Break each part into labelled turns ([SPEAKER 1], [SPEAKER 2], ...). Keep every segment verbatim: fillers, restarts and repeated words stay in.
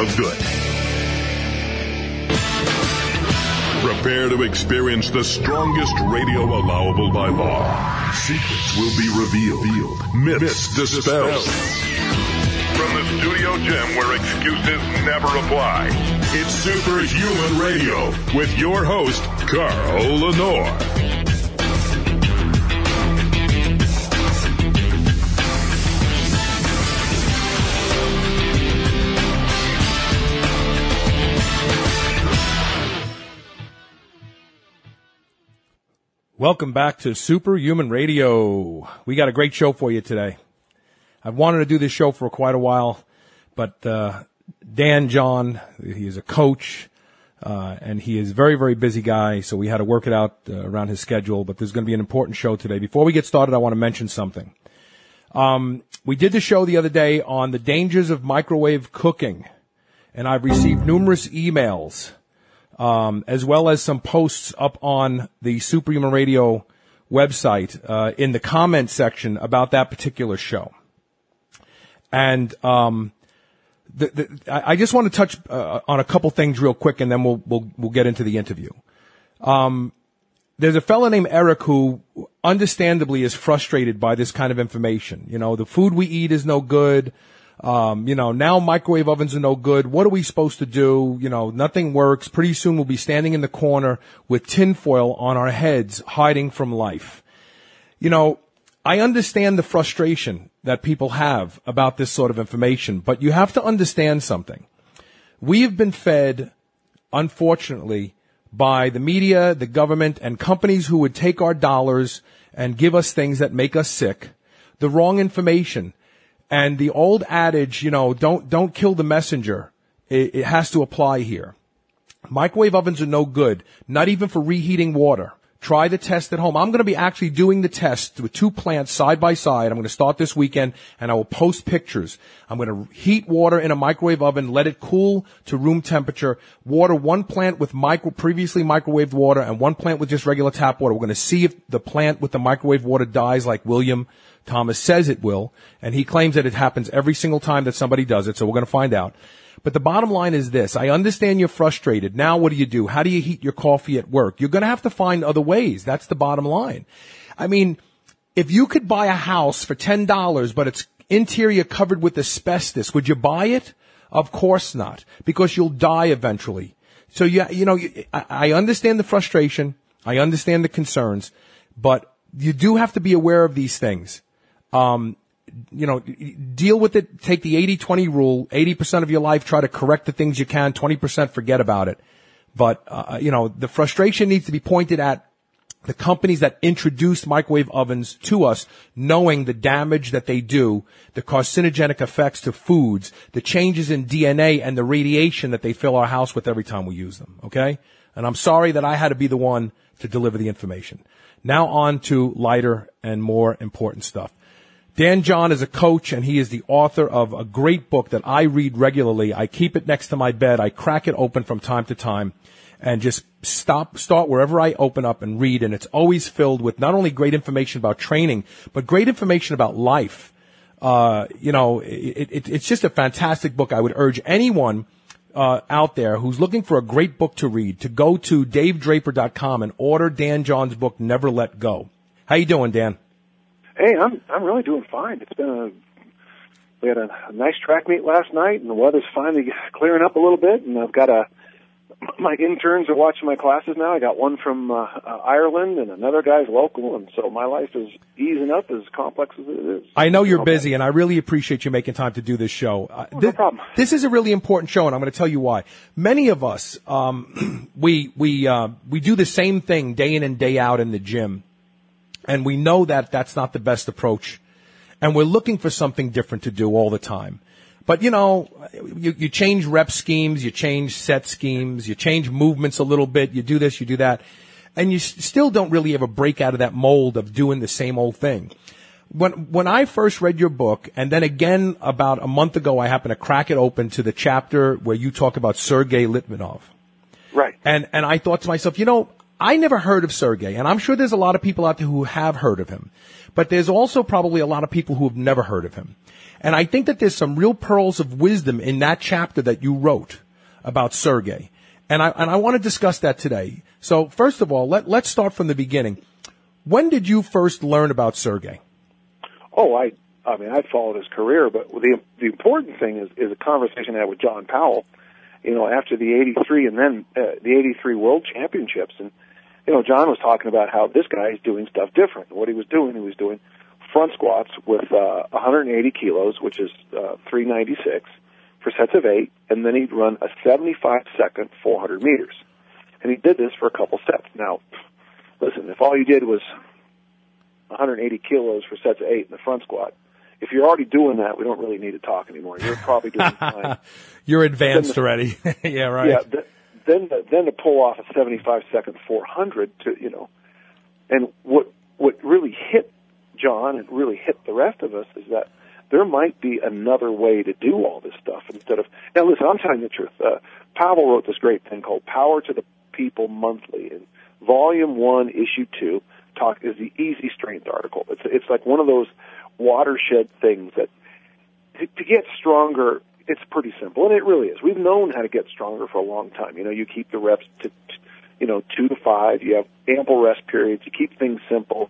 [SPEAKER 1] of good. Prepare to experience the strongest radio allowable by law. Secrets will be revealed. Myths dispelled. From the studio gym where excuses never apply, it's Superhuman Radio with your host, Carl Lenore.
[SPEAKER 2] Welcome back to Superhuman Radio. We got a great show for you today. I've wanted to do this show for quite a while, but uh Dan John, he is a coach, uh and he is a very, very busy guy, so we had to work it out uh, around his schedule, but there's going to be an important show today. Before we get started, I want to mention something. Um we did the show the other day on the dangers of microwave cooking, and I've received numerous emails Um, as well as some posts up on the Superhuman Radio website, uh, in the comment section about that particular show. And, um, the, the, I just want to touch, uh, on a couple things real quick, and then we'll, we'll, we'll get into the interview. Um, there's a fellow named Eric who understandably is frustrated by this kind of information. You know, the food we eat is no good. Um, you know, now microwave ovens are no good. What are we supposed to do? You know, nothing works. Pretty soon we'll be standing in the corner with tinfoil on our heads, hiding from life. You know, I understand the frustration that people have about this sort of information, but you have to understand something. We have been fed, unfortunately, by the media, the government, and companies who would take our dollars and give us things that make us sick, the wrong information. And the old adage, you know, don't, don't kill the messenger, it, it has to apply here. Microwave ovens are no good, not even for reheating water. Try the test at home. I'm going to be actually doing the test with two plants side by side. I'm going to start this weekend, and I will post pictures. I'm going to heat water in a microwave oven, let it cool to room temperature, water one plant with micro, previously microwaved water and one plant with just regular tap water. We're going to see if the plant with the microwave water dies like William Thomas says it will, and he claims that it happens every single time that somebody does it, so we're going to find out. But the bottom line is this. I understand you're frustrated. Now what do you do? How do you heat your coffee at work? You're going to have to find other ways. That's the bottom line. I mean, if you could buy a house for ten dollars, but its interior covered with asbestos, would you buy it? Of course not, because you'll die eventually. So, you, you know, I understand the frustration. I understand the concerns, but you do have to be aware of these things. Um, you know, deal with it. Take the eighty twenty rule. eighty percent of your life, try to correct the things you can. twenty percent forget about it. But, uh, you know, the frustration needs to be pointed at the companies that introduced microwave ovens to us, knowing the damage that they do, the carcinogenic effects to foods, the changes in D N A and the radiation that they fill our house with every time we use them. Okay? And I'm sorry that I had to be the one to deliver the information. Now on to lighter and more important stuff. Dan John is a coach, and he is the author of a great book that I read regularly. I keep it next to my bed. I crack it open from time to time and just stop, start wherever I open up and read. And it's always filled with not only great information about training, but great information about life. Uh, you know, it, it, it's just a fantastic book. I would urge anyone uh, out there who's looking for a great book to read to go to dave draper dot com and order Dan John's book, Never Let Go. How you doing, Dan?
[SPEAKER 3] Hey, I'm I'm really doing fine. It's been a we had a, a nice track meet last night, and the weather's finally clearing up a little bit. And I've got a my interns are watching my classes now. I got one from uh, uh, Ireland, and another guy's local, and so my life is easing up, as complex as it is.
[SPEAKER 2] I know you're busy, and I really appreciate you making time to do this show. Uh,
[SPEAKER 3] oh,
[SPEAKER 2] th-
[SPEAKER 3] no problem.
[SPEAKER 2] This is a really important show, and I'm going to tell you why. Many of us, um, we we uh, we do the same thing day in and day out in the gym. And we know that that's not the best approach. And we're looking for something different to do all the time. But, you know, you, you change rep schemes, you change set schemes, you change movements a little bit, you do this, you do that. And you s- still don't really ever break out of that mold of doing the same old thing. When, when I first read your book, and then again about a month ago, I happened to crack it open to the chapter where you talk about Sergei Litvinov.
[SPEAKER 3] Right.
[SPEAKER 2] And, and I thought to myself, you know, I never heard of Sergey, and I'm sure there's a lot of people out there who have heard of him, but there's also probably a lot of people who have never heard of him. And I think that there's some real pearls of wisdom in that chapter that you wrote about Sergey. And I, and I want to discuss that today. So first of all, let, let's start from the beginning. When did you first learn about Sergey?
[SPEAKER 3] Oh, I, I mean, I followed his career, but the, the important thing is, is a conversation I had with John Powell, you know, after the eighty-three and then uh, the eighty-three World Championships. And, you know, John was talking about how this guy is doing stuff different. What he was doing, he was doing front squats with uh, one hundred eighty kilos, which is uh, three ninety-six, for sets of eight, and then he'd run a seventy-five second four hundred meters. And he did this for a couple sets. Now, listen, if all you did was one hundred eighty kilos for sets of eight in the front squat, if you're already doing that, we don't really need to talk anymore. You're probably doing fine.
[SPEAKER 2] You're advanced
[SPEAKER 3] the,
[SPEAKER 2] already. Yeah, right.
[SPEAKER 3] Yeah, the, then the, then to pull off a seventy-five second four hundred to, you know, and what what really hit John and really hit the rest of us is that there might be another way to do all this stuff instead of, now listen, I'm telling you the truth. Uh, Pavel wrote this great thing called Power to the People Monthly, and volume one, issue two, talk is the easy strength article. It's, it's like one of those watershed things that to, to get stronger, it's pretty simple, and it really is. We've known how to get stronger for a long time. You know, you keep the reps to, you know, two to five. You have ample rest periods. You keep things simple,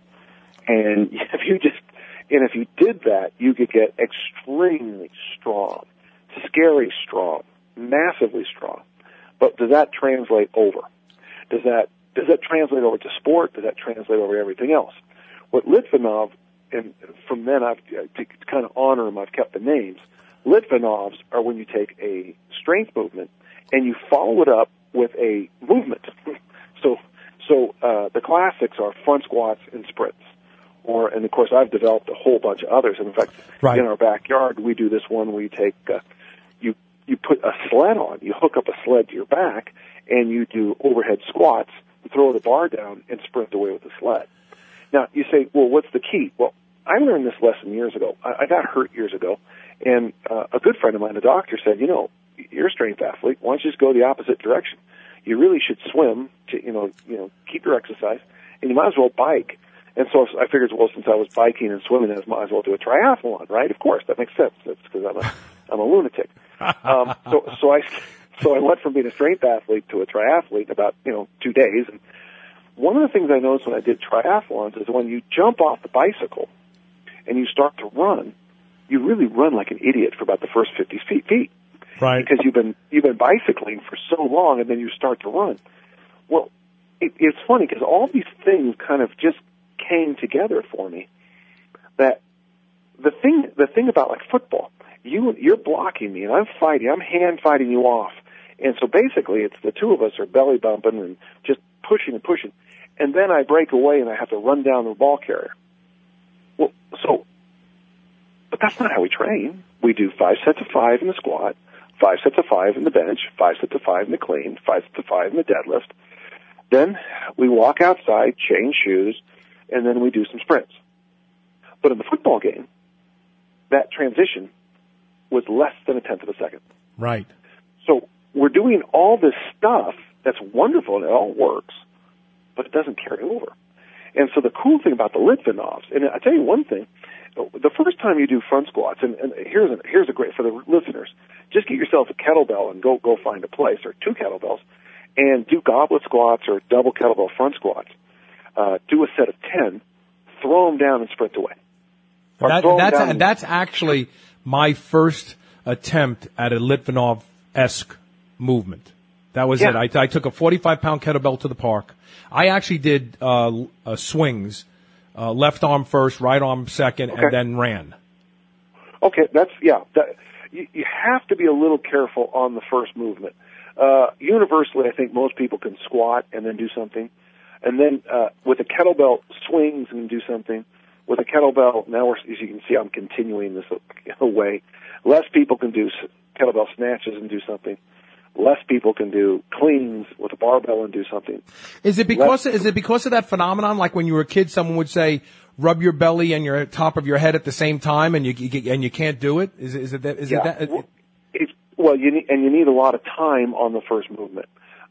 [SPEAKER 3] and if you just, and if you did that, you could get extremely strong, scary strong, massively strong. But does that translate over? Does that does that translate over to sport? Does that translate over to everything else? What Litvinov, and from then I've to kind of honor him, I've kept the names. Litvinovs are when you take a strength movement and you follow it up with a movement. So, so uh, the classics are front squats and sprints. Or, and of course, I've developed a whole bunch of others. And in fact, right. in our backyard, we do this one where you take, uh, you you put a sled on, you hook up a sled to your back, and you do overhead squats, throw the bar down, and sprint away with the sled. Now, you say, well, what's the key? Well, I learned this lesson years ago. I, I got hurt years ago, and uh, a good friend of mine, a doctor, said, you know, you're a strength athlete. Why don't you just go the opposite direction? You really should swim to, you know, you know, keep your exercise, and you might as well bike. And so I figured, well, since I was biking and swimming, I might as well do a triathlon, right? Of course, that makes sense. That's because I'm a, I'm a lunatic. Um, so, so I, so I went from being a strength athlete to a triathlete in about, you know, two days. And one of the things I noticed when I did triathlons is when you jump off the bicycle and you start to run, you really run like an idiot for about the first fifty feet.
[SPEAKER 2] Right.
[SPEAKER 3] Because you've been, you've been bicycling for so long and then you start to run. Well, it, it's funny because all these things kind of just came together for me. That the thing, the thing about like football, you you're blocking me and I'm fighting, I'm hand fighting you off, and so basically it's the two of us are belly bumping and just pushing and pushing, and then I break away and I have to run down the ball carrier. Well, so, but that's not how we train. We do five sets of five in the squat, five sets of five in the bench, five sets of five in the clean, five sets of five in the deadlift. Then we walk outside, change shoes, and then we do some sprints. But in the football game, that transition was less than a tenth of a second.
[SPEAKER 2] Right.
[SPEAKER 3] So we're doing all this stuff that's wonderful and it all works, but it doesn't carry over. And so the cool thing about the Litvinovs, and I tell you one thing, the first time you do front squats, and, and here's a, here's a great, for the listeners, just get yourself a kettlebell and go, go find a place, or two kettlebells, and do goblet squats or double kettlebell front squats. Uh, do a set of ten, throw them down and sprint away.
[SPEAKER 2] That, that's, a, that's actually my first attempt at a Litvinov-esque movement. That was
[SPEAKER 3] yeah.
[SPEAKER 2] it. I, I took a forty-five pound kettlebell to the park. I actually did uh, uh, swings, uh, left arm first, right arm second, okay. and then ran.
[SPEAKER 3] Okay, that's, yeah. That, you, you have to be a little careful on the first movement. Uh, universally, I think most people can squat and then do something. And then uh, with a kettlebell, swings and do something. With a kettlebell, now we're, as you can see, I'm continuing this away. Less people can do kettlebell snatches and do something. Less people can do cleans with a barbell and do something.
[SPEAKER 2] Is it because Less, is it because of that phenomenon? Like when you were a kid, someone would say, "Rub your belly and your top of your head at the same time," and you, you and you can't do it. Is, is it that? Is
[SPEAKER 3] yeah.
[SPEAKER 2] it that?
[SPEAKER 3] Well, it's, well, you need, and you need a lot of time on the first movement.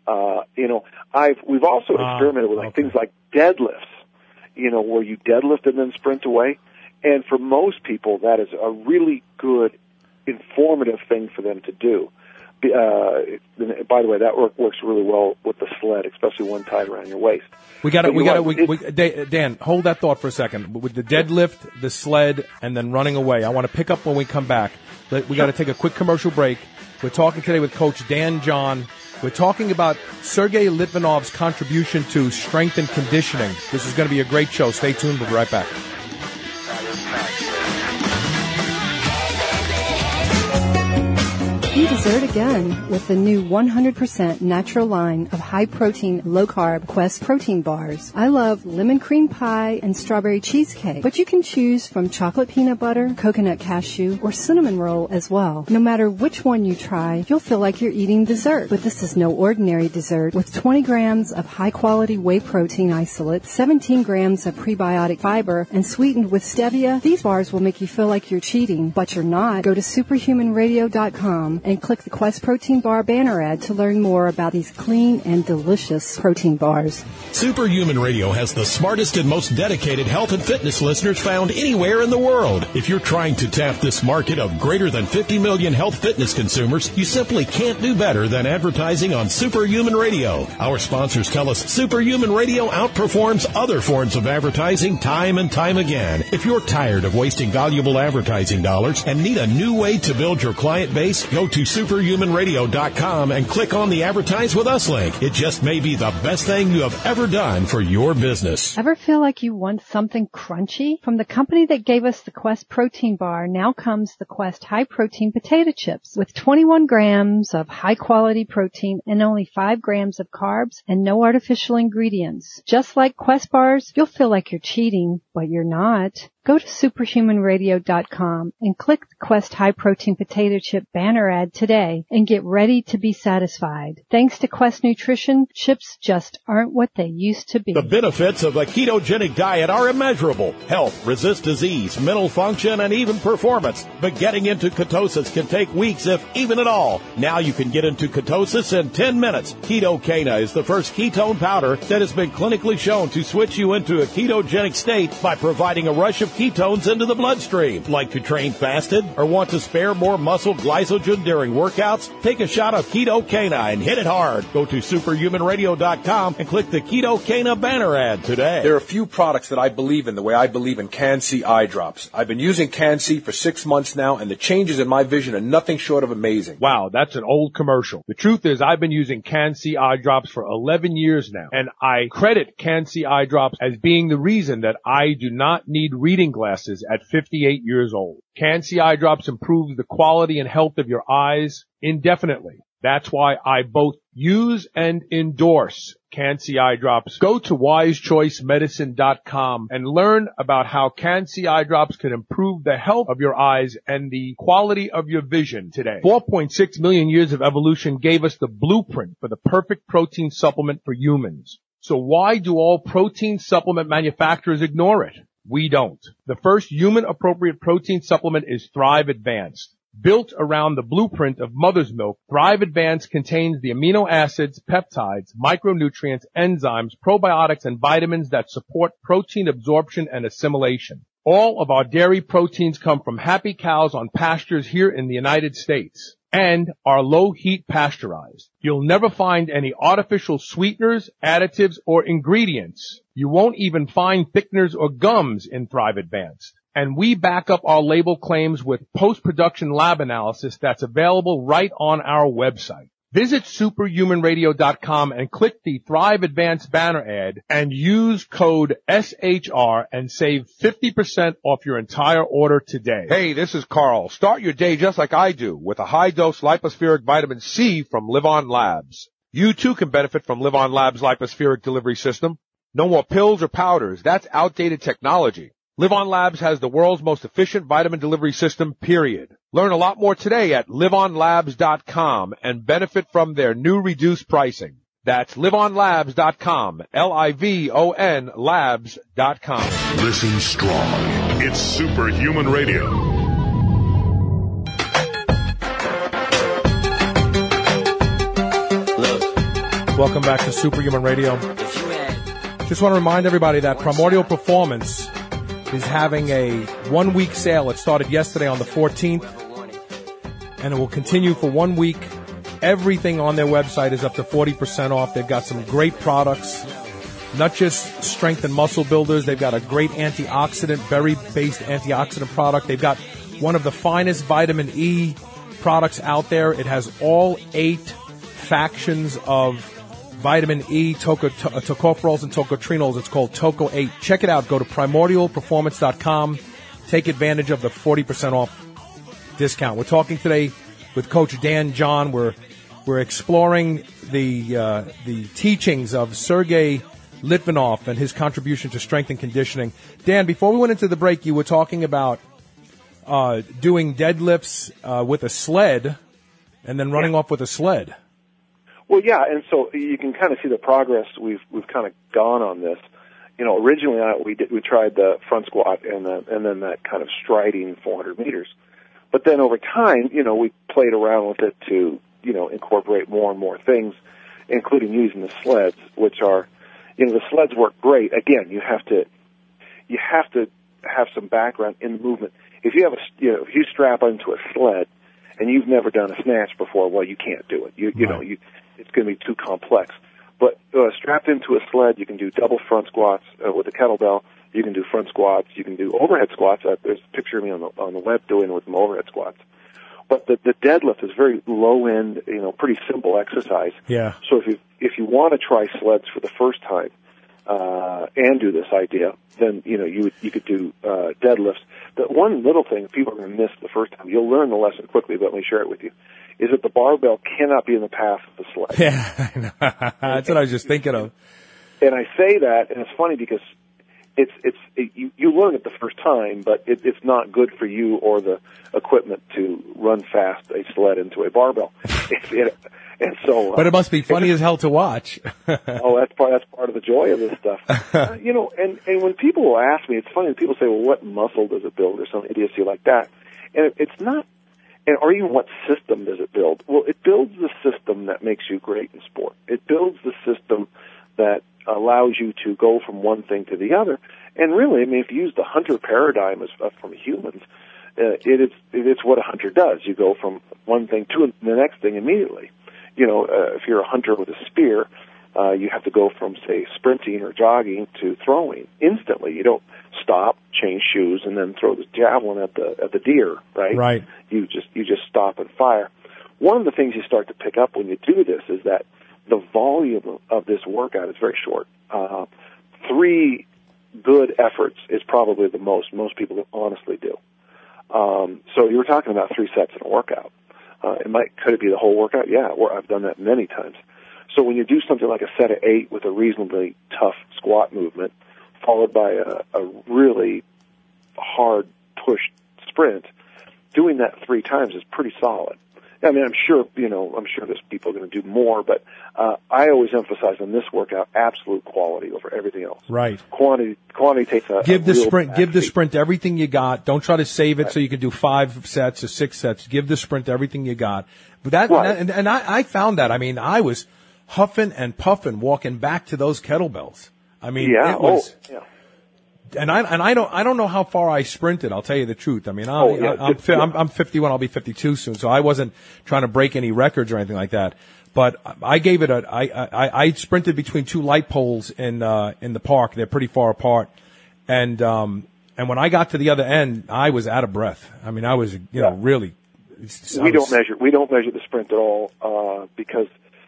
[SPEAKER 3] Uh, you know, I've we've also
[SPEAKER 2] Ah,
[SPEAKER 3] experimented with like
[SPEAKER 2] okay.
[SPEAKER 3] things like deadlifts. You know, where you deadlift and then sprint away. And for most people, that is a really good, informative thing for them to do. Uh, by the way, that work works really well with the sled, especially one tied around your waist.
[SPEAKER 2] We got to,
[SPEAKER 3] But
[SPEAKER 2] we
[SPEAKER 3] you
[SPEAKER 2] got to,
[SPEAKER 3] know
[SPEAKER 2] we,
[SPEAKER 3] what?
[SPEAKER 2] we, Dan, hold that thought for a second. With the deadlift, the sled, and then running away, I want to pick up when we come back. Let- We got to take a quick commercial break. We're talking today with Coach Dan John. We're talking about Sergey Litvinov's contribution to strength and conditioning. This is going to be a great show. Stay tuned. We'll be right back.
[SPEAKER 4] You dessert again with the new one hundred percent natural line of high-protein, low-carb Quest protein bars. I love lemon cream pie and strawberry cheesecake, but you can choose from chocolate peanut butter, coconut cashew, or cinnamon roll as well. No matter which one you try, you'll feel like you're eating dessert. But this is no ordinary dessert. With twenty grams of high-quality whey protein isolate, seventeen grams of prebiotic fiber, and sweetened with stevia, these bars will make you feel like you're cheating, but you're not. Go to superhuman radio dot com and click the Quest Protein Bar banner ad to learn more about these clean and delicious protein bars.
[SPEAKER 5] Superhuman Radio has the smartest and most dedicated health and fitness listeners found anywhere in the world. If you're trying to tap this market of greater than fifty million health fitness consumers, you simply can't do better than advertising on Superhuman Radio. Our sponsors tell us Superhuman Radio outperforms other forms of advertising time and time again. If you're tired of wasting valuable advertising dollars and need a new way to build your client base, go to superhuman radio dot com and click on the Advertise With Us link. It just may be the best thing you have ever done for your business.
[SPEAKER 4] Ever feel like you want something crunchy? From the company that gave us the Quest Protein Bar, now comes the Quest High Protein Potato Chips with twenty-one grams of high quality protein and only five grams of carbs and no artificial ingredients. Just like Quest bars, you'll feel like you're cheating, but you're not. Go to superhuman radio dot com and click the Quest High Protein Potato Chip banner ad today and get ready to be satisfied. Thanks to Quest Nutrition, chips just aren't what they used to be.
[SPEAKER 5] The benefits of a ketogenic diet are immeasurable. Health, resist disease, mental function, and even performance. But getting into ketosis can take weeks, if even at all. Now you can get into ketosis in ten minutes. Ketocana is the first ketone powder that has been clinically shown to switch you into a ketogenic state by providing a rush of ketones into the bloodstream. Like to train fasted or want to spare more muscle glycogen during workouts? Take a shot of Ketocana and hit it hard. Go to superhuman radio dot com and click the Ketocana banner ad today.
[SPEAKER 6] There are a few products that I believe in the way I believe in Can-C eye drops. I've been using Can-C for six months now, and the changes in my vision are nothing short of amazing.
[SPEAKER 2] Wow, that's an old commercial. The truth is, I've been using Can-C eye drops for eleven years now, and I credit Can-C eye drops as being the reason that I do not need reading glasses at fifty-eight years old. Can-C eye drops improves the quality and health of your eyes indefinitely. That's why I both use and endorse Can-C eye drops. Go to wise choice medicine dot com and learn about how Can-C eye drops can improve the health of your eyes and the quality of your vision today. four point six million years of evolution gave us the blueprint for the perfect protein supplement for humans. So why do all protein supplement manufacturers ignore it? We don't. The first human-appropriate protein supplement is Thrive Advanced. Built around the blueprint of mother's milk, Thrive Advanced contains the amino acids, peptides, micronutrients, enzymes, probiotics, and vitamins that support protein absorption and assimilation. All of our dairy proteins come from happy cows on pastures here in the United States and are low-heat pasteurized. You'll never find any artificial sweeteners, additives, or ingredients. You won't even find thickeners or gums in Thrive Advanced. And we back up our label claims with post-production lab analysis that's available right on our website. Visit superhuman radio dot com and click the Thrive Advanced banner ad and use code S H R and save fifty percent off your entire order today.
[SPEAKER 7] Hey, this is Carl. Start your day just like I do with a high-dose lipospheric vitamin C from Live On Labs. You too can benefit from Live On Labs' lipospheric delivery system. No more pills or powders. That's outdated technology. Live On Labs has the world's most efficient vitamin delivery system, period. Learn a lot more today at live on labs dot com and benefit from their new reduced pricing. That's live on labs dot com, L I V O N labs dot com.
[SPEAKER 1] Listen strong. It's Superhuman Radio.
[SPEAKER 8] Look,
[SPEAKER 2] Welcome back to Superhuman Radio. Just want to remind everybody that Primordial Performance is having a one-week sale. It started yesterday on the fourteenth, and it will continue for one week. Everything on their website is up to forty percent off. They've got some great products, not just strength and muscle builders. They've got a great antioxidant, berry-based antioxidant product. They've got one of the finest vitamin E products out there. It has all eight factions of vitamin E, toco, to, uh, tocopherols and tocotrienols. It's called Toco eight. Check it out. Go to primordial performance dot com. Take advantage of the forty percent off discount. We're talking today with Coach Dan John. We're we're exploring the uh, the teachings of Sergey Litvinov and his contribution to strength and conditioning. Dan, before we went into the break, you were talking about uh, doing deadlifts uh, with a sled and then running
[SPEAKER 3] yeah.
[SPEAKER 2] off with a sled.
[SPEAKER 3] Well, yeah, and so you can kind of see the progress we've we've kind of gone on this. You know, originally I, we did we tried the front squat and the, and then that kind of striding four hundred meters, but then over time, you know, we played around with it to you know incorporate more and more things, including using the sleds, which are, you know, the sleds work great. Again, you have to you have to have some background in the movement. If you have a you know if you strap onto a sled and you've never done a snatch before, well, you can't do it. You you right. know you. It's going to be too complex. But uh, strapped into a sled, you can do double front squats uh, with a kettlebell. You can do front squats. You can do overhead squats. Uh, there's a picture of me on the on the web doing with some overhead squats. But the, the deadlift is very low end, you know, pretty simple exercise.
[SPEAKER 2] Yeah.
[SPEAKER 3] So if you if you want to try sleds for the first time uh, and do this idea, then you know you would, you could do uh, deadlifts. The one little thing people are going to miss the first time, you'll learn the lesson quickly, but let me share it with you, is that the barbell cannot be in the path of the sled.
[SPEAKER 2] Yeah, I know. That's what I was just thinking of.
[SPEAKER 3] And I say that, and it's funny because it's it's it, you, you learn it the first time, but it, it's not good for you or the equipment to run fast a sled into a barbell. it, it, and so, uh,
[SPEAKER 2] but it must be funny as hell to watch.
[SPEAKER 3] oh, that's part that's part of the joy of this stuff. uh, you know, and and when people will ask me, it's funny when people say, "Well, what muscle does it build?" or some idiocy like that, and it, it's not. And or even what system does it build? Well, it builds the system that makes you great in sport. It builds the system that allows you to go from one thing to the other. And really, I mean, if you use the hunter paradigm as, uh, from humans, uh, it is it's what a hunter does. You go from one thing to the next thing immediately. You know, uh, if you're a hunter with a spear, uh, you have to go from, say, sprinting or jogging to throwing instantly. You don't stop, change shoes, and then throw the javelin at the at the deer, right?
[SPEAKER 2] Right.
[SPEAKER 3] You just you just stop and fire. One of the things you start to pick up when you do this is that the volume of this workout is very short. Uh, three good efforts is probably the most most people honestly do. Um, so you were talking about three sets in a workout. Uh, it might could it be the whole workout? Yeah, I've done that many times. So when you do something like a set of eight with a reasonably tough squat movement, followed by a, a really hard push sprint, doing that three times is pretty solid. I mean, I'm sure, you know, I'm sure there's people going to do more, but uh, I always emphasize in this workout absolute quality over everything else.
[SPEAKER 2] Right.
[SPEAKER 3] Quantity, quantity takes a
[SPEAKER 2] give
[SPEAKER 3] a
[SPEAKER 2] the
[SPEAKER 3] real
[SPEAKER 2] sprint. Give the
[SPEAKER 3] backseat.
[SPEAKER 2] sprint everything you got. Don't try to save it
[SPEAKER 3] Right.
[SPEAKER 2] so you can do five sets or six sets. Give the sprint everything you got. But that,
[SPEAKER 3] Right.
[SPEAKER 2] and, and I, I found that. I mean, I was huffing and puffing walking back to those kettlebells. I mean,
[SPEAKER 3] Yeah.
[SPEAKER 2] it was.
[SPEAKER 3] Oh, yeah.
[SPEAKER 2] And I and I don't I don't know how far I sprinted. I'll tell you the truth. I mean, I'm
[SPEAKER 3] Oh, yeah.
[SPEAKER 2] I'm, fi- I'm I'm fifty-one. I'll be fifty-two soon. So I wasn't trying to break any records or anything like that. But I gave it a I I, I sprinted between two light poles in uh, in the park. They're pretty far apart, and um and when I got to the other end, I was out of breath. I mean, I was you know
[SPEAKER 3] Yeah.
[SPEAKER 2] really. I
[SPEAKER 3] We
[SPEAKER 2] was-
[SPEAKER 3] don't measure. We don't measure the sprint at all uh, because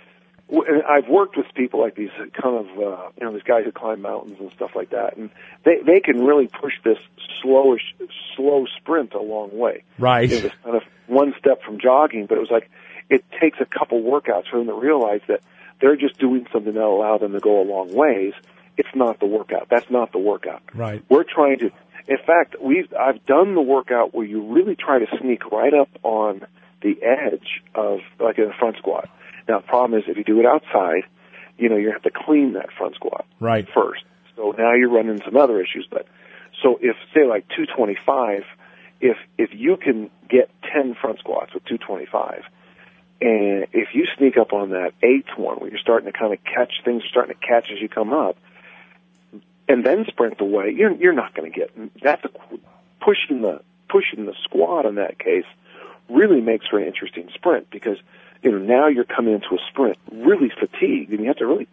[SPEAKER 3] w- I've worked with people like these kind of uh, you know these guys who climb mountains and stuff like that, and they they can really push this slowish slow sprint a long way.
[SPEAKER 2] Right.
[SPEAKER 3] You know, this kind of one step from jogging, but it was like it takes a couple workouts for them to realize that they're just doing something that will allow them to go a long ways. It's not the workout. That's not the workout.
[SPEAKER 2] Right.
[SPEAKER 3] We're trying to. In fact, we've I've done the workout where you really try to sneak right up on the edge of, like in a front squat. Now, the problem is if you do it outside, you know, you have to clean that front squat
[SPEAKER 2] Right.
[SPEAKER 3] first. So now you're running some other issues. But so if, say, like two twenty-five, if if you can get ten front squats with two twenty-five, And if you sneak up on that eighth one where you're starting to kind of catch things, starting to catch as you come up, and then sprint away, you're you're not going to get. That's a, pushing the pushing the squat in that case really makes for an interesting sprint, because you know now you're coming into a sprint really fatigued, and you have to really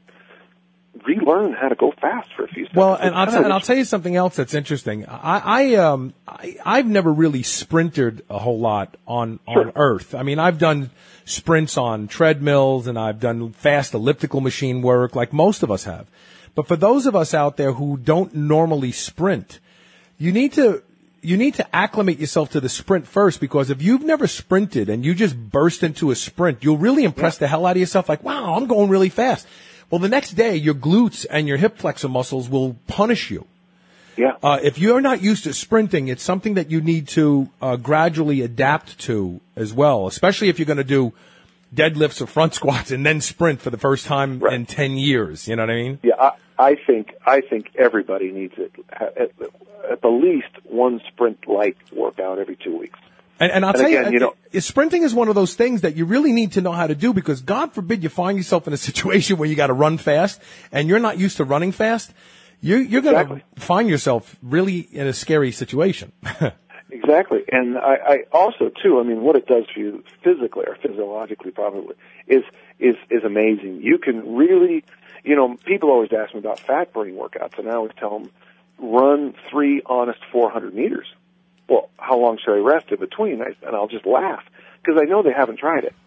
[SPEAKER 3] relearn how to go fast for a few seconds.
[SPEAKER 2] Well, and I'll, t- and I'll tell you something else that's interesting. I, I um I, I've never really sprinted a whole lot on
[SPEAKER 3] Sure.
[SPEAKER 2] on Earth. I mean, I've done sprints on treadmills and I've done fast elliptical machine work like most of us have. But for those of us out there who don't normally sprint, you need to you need to acclimate yourself to the sprint first, because if you've never sprinted and you just burst into a sprint, you'll really impress the hell out of yourself. Like, wow, I'm going really fast. Well, the next day, your glutes and your hip flexor muscles will punish you.
[SPEAKER 3] Yeah.
[SPEAKER 2] Uh, if you're not used to sprinting, it's something that you need to uh, gradually adapt to as well, especially if you're going to do deadlifts or front squats and then sprint for the first time
[SPEAKER 3] Right.
[SPEAKER 2] in ten years. You know what I mean?
[SPEAKER 3] Yeah, I, I think I think everybody needs it at, at the least one sprint-like workout every two weeks.
[SPEAKER 2] And, and I'll
[SPEAKER 3] And
[SPEAKER 2] tell
[SPEAKER 3] again,
[SPEAKER 2] you,
[SPEAKER 3] you know-
[SPEAKER 2] uh, sprinting is one of those things that you really need to know how to do, because God forbid you find yourself in a situation where you got to run fast and you're not used to running fast. You're, you're going to
[SPEAKER 3] Exactly.
[SPEAKER 2] find yourself really in a scary situation.
[SPEAKER 3] Exactly. And I, I also, too, I mean, what it does for you physically or physiologically probably is, is, is amazing. You can really, you know, people always ask me about fat burning workouts, and I always tell them, run three honest four hundred meters. Well, how long should I rest in between? I, and I'll just laugh, because I know they haven't tried it.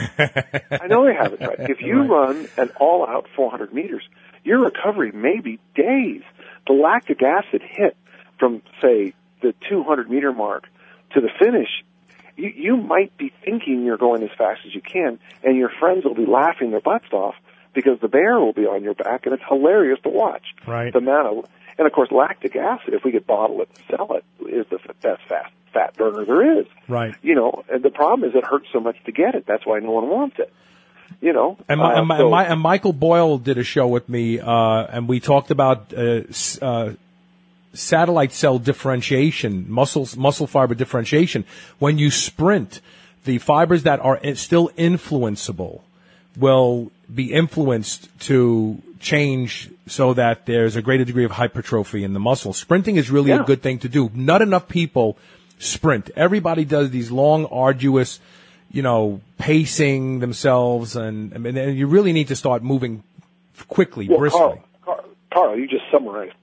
[SPEAKER 3] I know they haven't tried it. If you
[SPEAKER 2] Right.
[SPEAKER 3] run an all-out four hundred meters, your recovery may be days. The lactic acid hit from, say, the two hundred meter mark to the finish, you, you might be thinking you're going as fast as you can, and your friends will be laughing their butts off because the bear will be on your back, and it's hilarious to watch.
[SPEAKER 2] Right.
[SPEAKER 3] The amount of, and of course, lactic acid, if we could bottle it and sell it, is the best fast fat burner there is.
[SPEAKER 2] Right.
[SPEAKER 3] You know, and the problem is it hurts so much to get it. That's why no one wants it. You know.
[SPEAKER 2] And, my,
[SPEAKER 3] uh,
[SPEAKER 2] and, my,
[SPEAKER 3] so-
[SPEAKER 2] and, my, and Michael Boyle did a show with me, uh, and we talked about uh, s- uh, satellite cell differentiation, muscles, muscle fiber differentiation. When you sprint, the fibers that are in- still influenceable will be influenced to change so that there's a greater degree of hypertrophy in the muscle. Sprinting is really
[SPEAKER 3] Yeah.
[SPEAKER 2] a good thing to do. Not enough people sprint. Everybody does these long, arduous, you know, pacing themselves, and, I mean, and you really need to start moving quickly,
[SPEAKER 3] Well,
[SPEAKER 2] briskly.
[SPEAKER 3] Carl, Carl, Carl, you just summarized.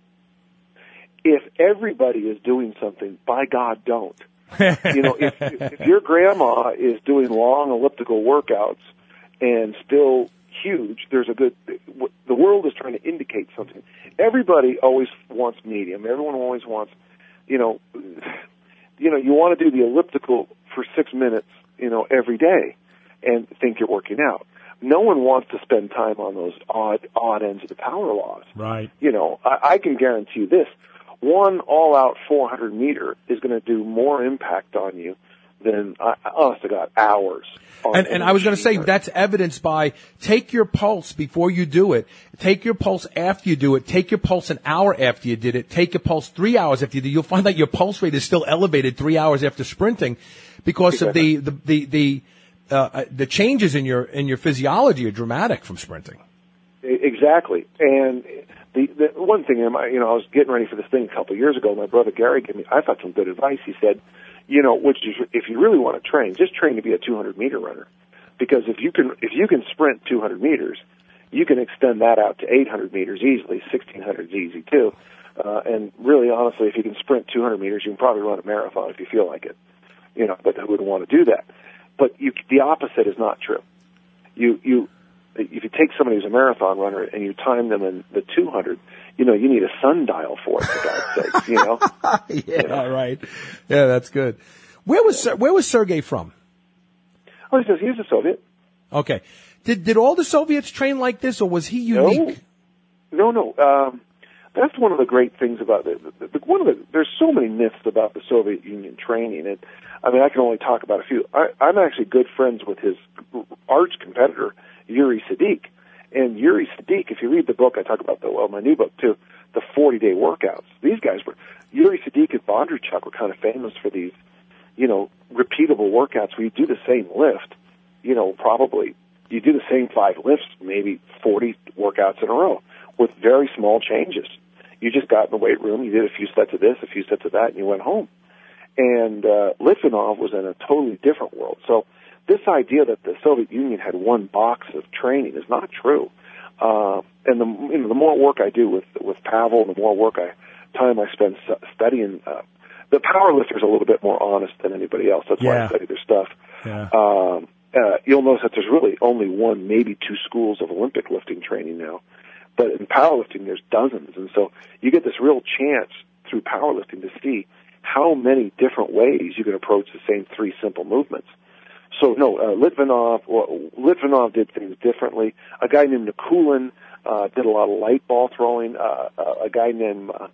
[SPEAKER 3] If everybody is doing something, by God, don't. You know, if, if your grandma is doing long elliptical workouts and still huge, there's a good, the world is trying to indicate something. Everybody always wants medium. Everyone always wants, you know, you know, you want to do the elliptical for six minutes, you know, every day and think you're working out. No one wants to spend time on those odd, odd ends of the power laws.
[SPEAKER 2] Right.
[SPEAKER 3] You know, I, I can guarantee you this. One all-out four hundred meter is going to do more impact on you than, uh, honest to God, hours. on
[SPEAKER 2] And, and I was going to say,
[SPEAKER 3] machine.
[SPEAKER 2] that's evidenced by take your pulse before you do it, take your pulse after you do it, take your pulse an hour after you did it, take your pulse three hours after you did it. You'll find that your pulse rate is still elevated three hours after sprinting because of the, the, the, the, uh, the changes in your, in your physiology are dramatic from sprinting.
[SPEAKER 3] Exactly. And the, the one thing, you know, I was getting ready for this thing a couple of years ago. My brother Gary gave me, I thought, some good advice. He said, you know, which is, if you really want to train, just train to be a two hundred meter runner, because if you can, if you can sprint two hundred meters, you can extend that out to eight hundred meters easily. sixteen hundred is easy too. Uh, and really, honestly, if you can sprint two hundred meters, you can probably run a marathon if you feel like it. You know, but who wouldn't want to do that? But you, the opposite is not true. You, you, if you take somebody who's a marathon runner and you time them in the two hundred, you know, you need a sundial for it, for God's sake, you know?
[SPEAKER 2] Yeah,
[SPEAKER 3] You know?
[SPEAKER 2] right. Yeah, that's good. Where was, Ser- where was Sergei from?
[SPEAKER 3] Oh, he says he's a Soviet.
[SPEAKER 2] Okay. Did, did all the Soviets train like this, or was he unique?
[SPEAKER 3] No, no, no. Um, that's one of the great things about it. The, the, one of the, there's so many myths about the Soviet Union training, and I mean, I can only talk about a few. I, I'm actually good friends with his arch competitor, Yuri Sadiq. And Yuri Sadiq, if you read the book, I talk about the, well, my new book too, the forty-day workouts. These guys were, Yuri Sadiq and Bondarchuk were kind of famous for these, you know, repeatable workouts where you do the same lift you know, probably you do the same five lifts, maybe forty workouts in a row with very small changes. You just got in the weight room, you did a few sets of this, a few sets of that, and you went home. And uh, Litvinov was in a totally different world. So this idea that the Soviet Union had one box of training is not true. Uh, and the you know, the more work I do with with Pavel, the more work I time I spend studying. Uh, the power lifter's a little bit more honest than anybody else. That's
[SPEAKER 2] yeah.
[SPEAKER 3] why I study their stuff.
[SPEAKER 2] Yeah.
[SPEAKER 3] Um, uh, you'll notice that there's really only one, maybe two schools of Olympic lifting training now. But in powerlifting, there's dozens. And so you get this real chance through powerlifting to see how many different ways you can approach the same three simple movements. So, no, uh, Litvinov, well, Litvinov did things differently. A guy named Nikulin uh, did a lot of light ball throwing. Uh, uh, a guy named, uh,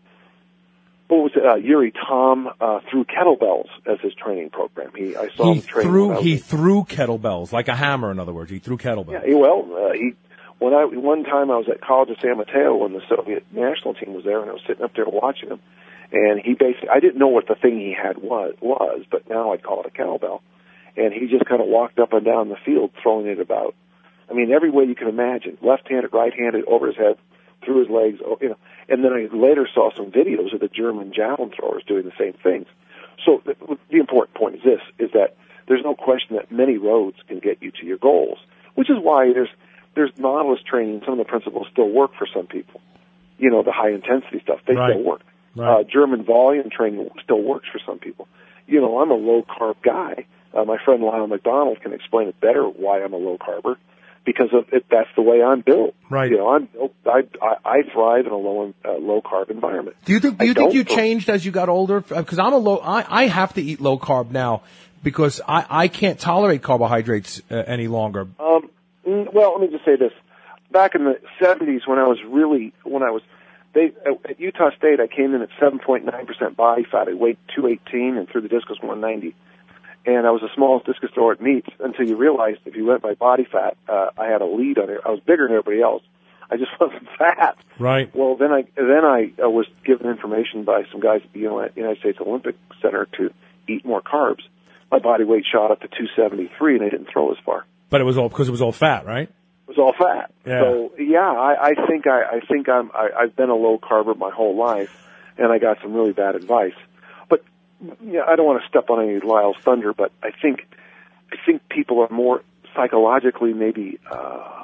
[SPEAKER 3] what was it, uh, Yuri Tom uh, threw kettlebells as his training program. He, I saw
[SPEAKER 2] he
[SPEAKER 3] him train.
[SPEAKER 2] Threw,
[SPEAKER 3] when I was
[SPEAKER 2] he
[SPEAKER 3] in,
[SPEAKER 2] threw kettlebells, like a hammer, in other words. He threw kettlebells.
[SPEAKER 3] Yeah, he, well, uh, he... When I one time I was at College of San Mateo when the Soviet national team was there, and I was sitting up there watching him, and he basically I didn't know what the thing he had was, was but now I'd call it a kettlebell, and he just kind of walked up and down the field throwing it about. I mean, every way you can imagine, left-handed, right-handed, over his head, through his legs, you know. And then I later saw some videos of the German javelin throwers doing the same things. So the, the important point is this: is that there's no question that many roads can get you to your goals, which is why there's There's Nautilus training. Some of the principles still work for some people. You know, the high-intensity stuff, they
[SPEAKER 2] right.
[SPEAKER 3] still work.
[SPEAKER 2] Right.
[SPEAKER 3] Uh, German volume training still works for some people. You know, I'm a low-carb guy. Uh, my friend Lionel McDonald can explain it better why I'm a low-carber, because of it, that's the way I'm built.
[SPEAKER 2] Right.
[SPEAKER 3] You know, I'm built, I, I, I thrive in a low, uh, low-carb environment.
[SPEAKER 2] Do you think, do you
[SPEAKER 3] I
[SPEAKER 2] think you
[SPEAKER 3] don't-
[SPEAKER 2] changed as you got older? Because I'm a low, I, I have to eat low-carb now because I, I can't tolerate carbohydrates uh, any longer.
[SPEAKER 3] Um, mm, well, let me just say this. Back in the seventies, when I was really, when I was, they at Utah State, I came in at seven point nine percent body fat. I weighed two eighteen and threw the discus one ninety. And I was the smallest discus thrower at meets until you realized if you went by body fat, uh, I had a lead on it. I was bigger than everybody else. I just wasn't fat.
[SPEAKER 2] Right.
[SPEAKER 3] Well, then I then I uh, was given information by some guys at the United States Olympic Center to eat more carbs. My body weight shot up to two seventy-three, and I didn't throw as far.
[SPEAKER 2] But it was all because it was all fat, right?
[SPEAKER 3] It was all fat.
[SPEAKER 2] Yeah.
[SPEAKER 3] So yeah, I, I think I, I think I'm I, I've been a low carber my whole life, and I got some really bad advice. But yeah, I don't want to step on any Lyle's thunder, but I think I think people are more psychologically maybe. Uh,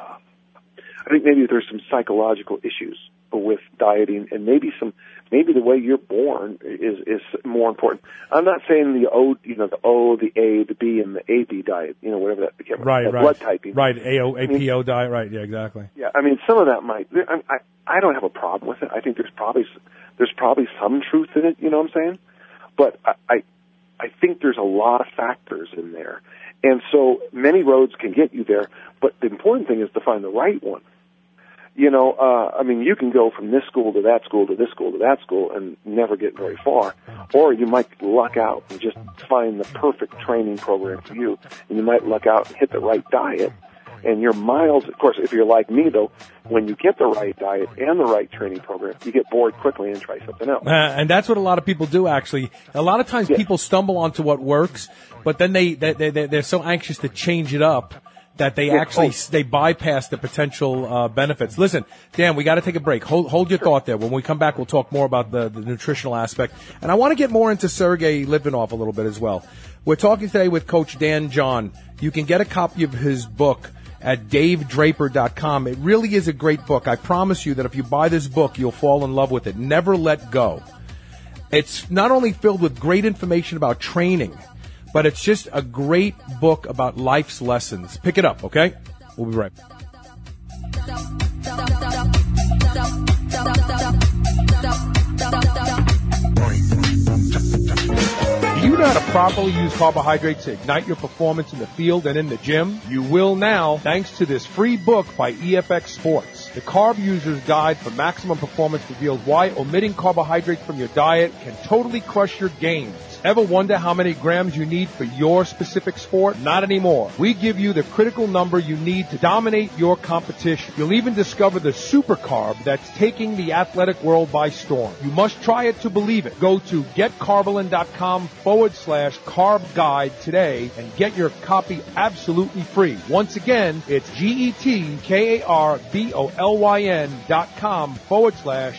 [SPEAKER 3] I think maybe there's some psychological issues with dieting, and maybe some maybe the way you're born is is more important. I'm not saying the O, you know, the O, the A, the B, and the A B diet, you know, whatever that became,
[SPEAKER 2] Right,
[SPEAKER 3] that
[SPEAKER 2] right.
[SPEAKER 3] blood typing,
[SPEAKER 2] Right, A O, A P O diet, right? Yeah, exactly.
[SPEAKER 3] Yeah, I mean, some of that might. I, I I don't have a problem with it. I think there's probably there's probably some truth in it. You know what I'm saying? But I I, I think there's a lot of factors in there, and so many roads can get you there. But the important thing is to find the right one. You know, uh, I mean, you can go from this school to that school to this school to that school and never get very far. Or you might luck out and just find the perfect training program for you. And you might luck out and hit the right diet. And you're miles, of course, if you're like me, though, when you get the right diet and the right training program, you get bored quickly and try something else.
[SPEAKER 2] Uh, and that's what a lot of people do, actually. A lot of times
[SPEAKER 3] Yeah.
[SPEAKER 2] people stumble onto what works, but then they, they, they, they're so anxious to change it up that they
[SPEAKER 3] Yeah,
[SPEAKER 2] actually,
[SPEAKER 3] oh.
[SPEAKER 2] they bypass the potential uh, benefits. Listen, Dan, we got to take a break. Hold, hold your thought there. When we come back, we'll talk more about the, the nutritional aspect. And I want to get more into Sergey Litvinov a little bit as well. We're talking today with Coach Dan John. You can get a copy of his book at dave draper dot com. It really is a great book. I promise you that if you buy this book, you'll fall in love with it. Never Let Go. It's not only filled with great information about training, but it's just a great book about life's lessons. Pick it up, okay? We'll be right back. Do you know how to properly use carbohydrates to ignite your performance in the field and in the gym? You will now, thanks to this free book by E F X Sports. The Carb User's Guide for Maximum Performance reveals why omitting carbohydrates from your diet can totally crush your gains.
[SPEAKER 7] Ever wonder how many grams you need for your specific sport? Not anymore. We give you the critical number you need to dominate your competition. You'll even discover the super carb that's taking the athletic world by storm. You must try it to believe it. Go to getcarbolin.com forward slash carb guide today and get your copy absolutely free. Once again, it's G-E-T-K-A-R-B-O-L-Y-N dot com forward slash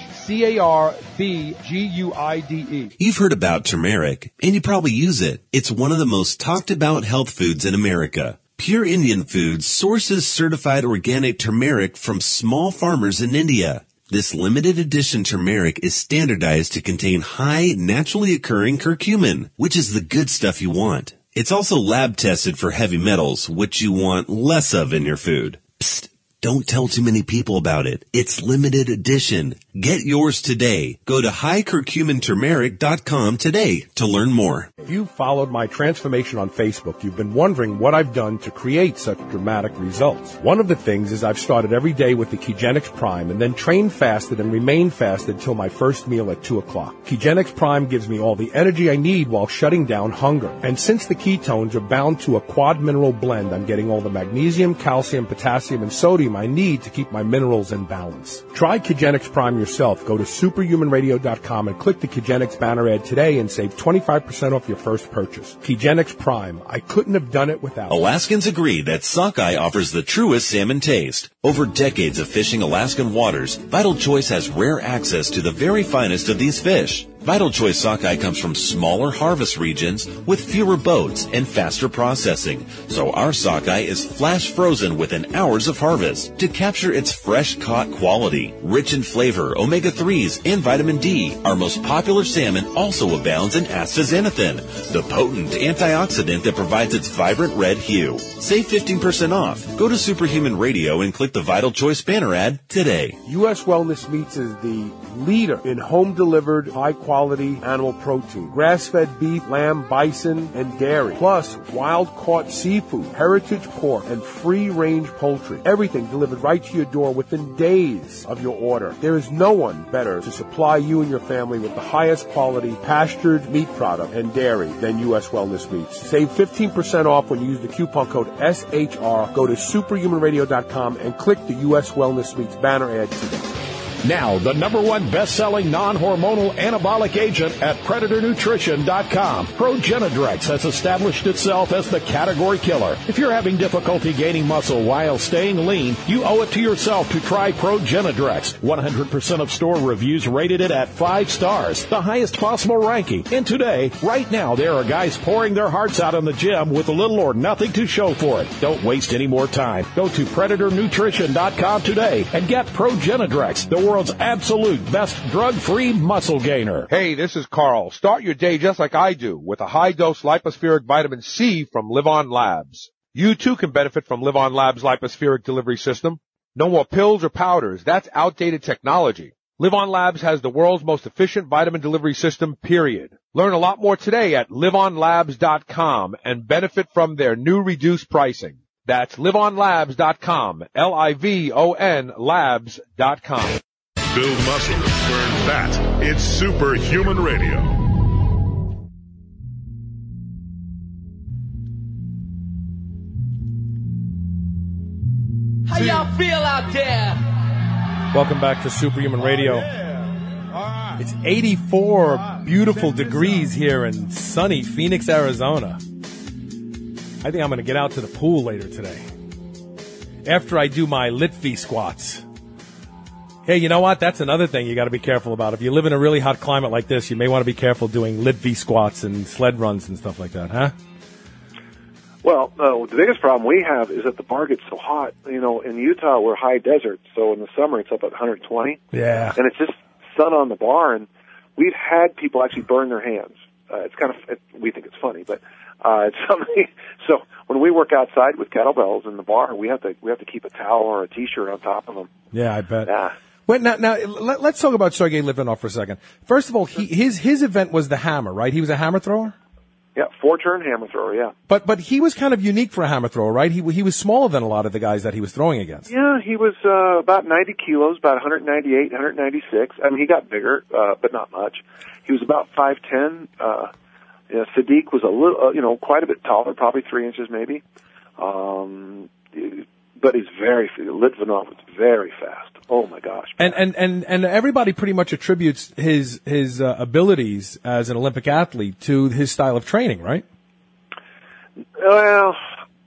[SPEAKER 7] C-A-R-B-G-U-I-D-E.
[SPEAKER 8] You've heard about turmeric, and you probably use it. It's one of the most talked about health foods in America. Pure Indian Foods sources certified organic turmeric from small farmers in India. This limited edition turmeric is standardized to contain high, naturally occurring curcumin, which is the good stuff you want. It's also lab tested for heavy metals, which you want less of in your food. Psst. Don't tell too many people about it. It's limited edition. Get yours today. Go to high curcumin turmeric dot com today to learn more.
[SPEAKER 2] If you followed my transformation on Facebook, you've been wondering what I've done to create such dramatic results. One of the things is I've started every day with the Kegenix Prime and then trained fasted and remained fasted till my first meal at two o'clock. Kegenix Prime gives me all the energy I need while shutting down hunger. And since the ketones are bound to a quad mineral blend, I'm getting all the magnesium, calcium, potassium, and sodium I need to keep my minerals in balance. Try Kegenix Prime yourself. Go to superhuman radio dot com and click the Kegenix banner ad today and save twenty-five percent off your first purchase. Kegenix Prime. I couldn't have done it without it.
[SPEAKER 8] Alaskans agree that sockeye offers the truest salmon taste. Over decades of fishing Alaskan waters, Vital Choice has rare access to the very finest of these fish. Vital Choice sockeye comes from smaller harvest regions with fewer boats and faster processing, so our sockeye is flash frozen within hours of harvest to capture its fresh caught quality. Rich in flavor, omega threes, and vitamin D, our most popular salmon also abounds in astaxanthin, the potent antioxidant that provides its vibrant red hue. Save fifteen percent off. Go to Superhuman Radio and click the Vital Choice banner ad today.
[SPEAKER 7] U S Wellness Meats is the leader in home-delivered, high-quality animal protein. Grass-fed beef, lamb, bison, and dairy. Plus, wild-caught seafood, heritage pork, and free-range poultry. Everything delivered right to your door within days of your order. There is no one better to supply you and your family with the highest quality pastured meat product and dairy than U S Wellness Meats. Save fifteen percent off when you use the coupon code S H R. Go to superhuman radio dot com and click the U S Wellness Meats banner ad today.
[SPEAKER 5] Now, the number one best-selling non-hormonal anabolic agent at Predator Nutrition dot com. Progenadrex has established itself as the category killer. If you're having difficulty gaining muscle while staying lean, you owe it to yourself to try Progenadrex. one hundred percent of store reviews rated it at five stars, the highest possible ranking. And today, right now, there are guys pouring their hearts out in the gym with little or nothing to show for it. Don't waste any more time. Go to Predator Nutrition dot com today and get Progenadrex, the world's absolute best drug-free muscle gainer.
[SPEAKER 7] Hey, this is Carl. Start your day just like I do with a high-dose lipospheric vitamin C from Live On Labs. You too can benefit from Live On Labs' lipospheric delivery system. No more pills or powders. That's outdated technology. Live On Labs has the world's most efficient vitamin delivery system, period. Learn a lot more today at live on labs dot com and benefit from their new reduced pricing. That's live on labs dot com, L I V O N labs dot com.
[SPEAKER 1] Build muscle, burn fat. It's Superhuman Radio.
[SPEAKER 9] How y'all feel out there?
[SPEAKER 2] Welcome back to Superhuman Radio. It's eighty-four beautiful degrees here in sunny Phoenix, Arizona. I think I'm going to get out to the pool later today after I do my Litvi squats. Hey, you know what? That's another thing you got to be careful about. If you live in a really hot climate like this, you may want to be careful doing Litvi squats and sled runs and stuff like that, huh?
[SPEAKER 3] Well, uh, the biggest problem we have is that the bar gets so hot. You know, in Utah, we're high desert, so in the summer it's up at one hundred twenty.
[SPEAKER 2] Yeah.
[SPEAKER 3] And it's just sun on the bar, and we've had people actually burn their hands. Uh, it's kind of, it, we think it's funny, but uh, it's something. So when we work outside with kettlebells in the bar, we have to we have to keep a towel or a T-shirt on top of them.
[SPEAKER 2] Yeah, I bet.
[SPEAKER 3] Yeah.
[SPEAKER 2] Wait, now, now let, let's talk about Sergey Litvinov for a second. First of all, he, his his event was the hammer, right? He was a hammer thrower.
[SPEAKER 3] Yeah, four-turn hammer thrower. Yeah.
[SPEAKER 2] But but he was kind of unique for a hammer thrower, right? He he was smaller than a lot of the guys that he was throwing against.
[SPEAKER 3] Yeah, he was uh, about ninety kilos, about one ninety-eight, one ninety-six. I mean, he got bigger, uh, but not much. He was about five ten. Uh, know, Sadiq was a little, uh, you know, quite a bit taller, probably three inches maybe. Um, but he's very, Litvinov was very fast. Oh my gosh.
[SPEAKER 2] And, and, and, and everybody pretty much attributes his, his, uh, abilities as an Olympic athlete to his style of training, right?
[SPEAKER 3] Well,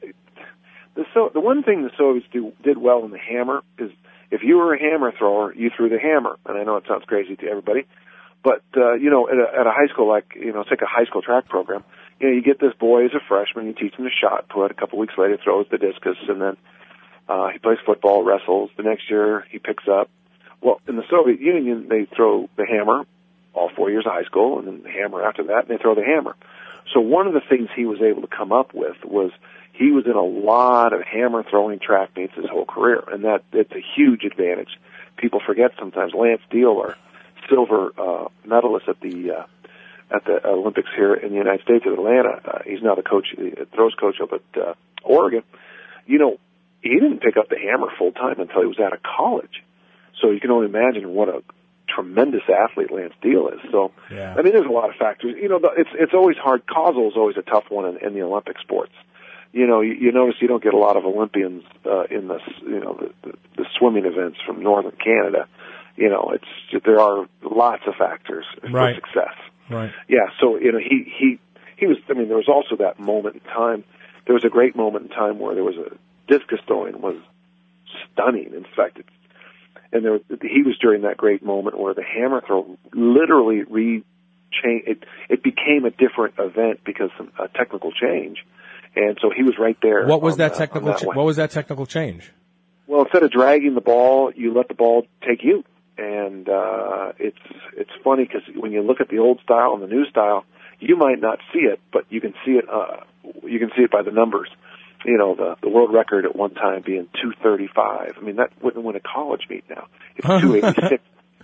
[SPEAKER 3] the, so, the one thing the Soviets do, did well in the hammer is if you were a hammer thrower, you threw the hammer. And I know it sounds crazy to everybody, but, uh, you know, at a, at a high school, like, you know, it's like a high school track program, you know, you get this boy as a freshman, you teach him the shot put, a couple weeks later throws the discus, and then, uh, he plays football, wrestles. The next year he picks up. Well, in the Soviet Union, they throw the hammer all four years of high school, and then the hammer after that, and they throw the hammer. So one of the things he was able to come up with was he was in a lot of hammer throwing track meets his whole career, and that it's a huge advantage. People forget sometimes. Lance Deal, our silver uh, medalist at the uh, at the Olympics here in the United States at Atlanta, uh, he's now the coach, the throws coach up at uh, Oregon. You know, he didn't pick up the hammer full time until he was out of college. So you can only imagine what a tremendous athlete Lance Deal is. So,
[SPEAKER 2] yeah.
[SPEAKER 3] I mean, there's a lot of factors. You know, the, it's it's always hard. Causal is always a tough one in, in the Olympic sports. You know, you, you notice you don't get a lot of Olympians uh, in the you know the, the, the swimming events from northern Canada. You know, it's there are lots of factors
[SPEAKER 2] right.
[SPEAKER 3] for success.
[SPEAKER 2] Right.
[SPEAKER 3] Yeah. So you know, he he he was. I mean, there was also that moment in time. There was a great moment in time where there was a discus throwing was stunning. In fact, it's And there, he was during that great moment where the hammer throw literally re change. It, it became a different event because of a technical change, and so he was right there.
[SPEAKER 2] What was that
[SPEAKER 3] the,
[SPEAKER 2] technical?
[SPEAKER 3] that
[SPEAKER 2] Ch- what was that technical change?
[SPEAKER 3] Well, instead of dragging the ball, you let the ball take you, and uh, it's it's funny because when you look at the old style and the new style, you might not see it, but you can see it. Uh, you can see it by the numbers. You know, the, the world record at one time being two thirty-five. I mean, that wouldn't win a college meet now. It's two eighty-six.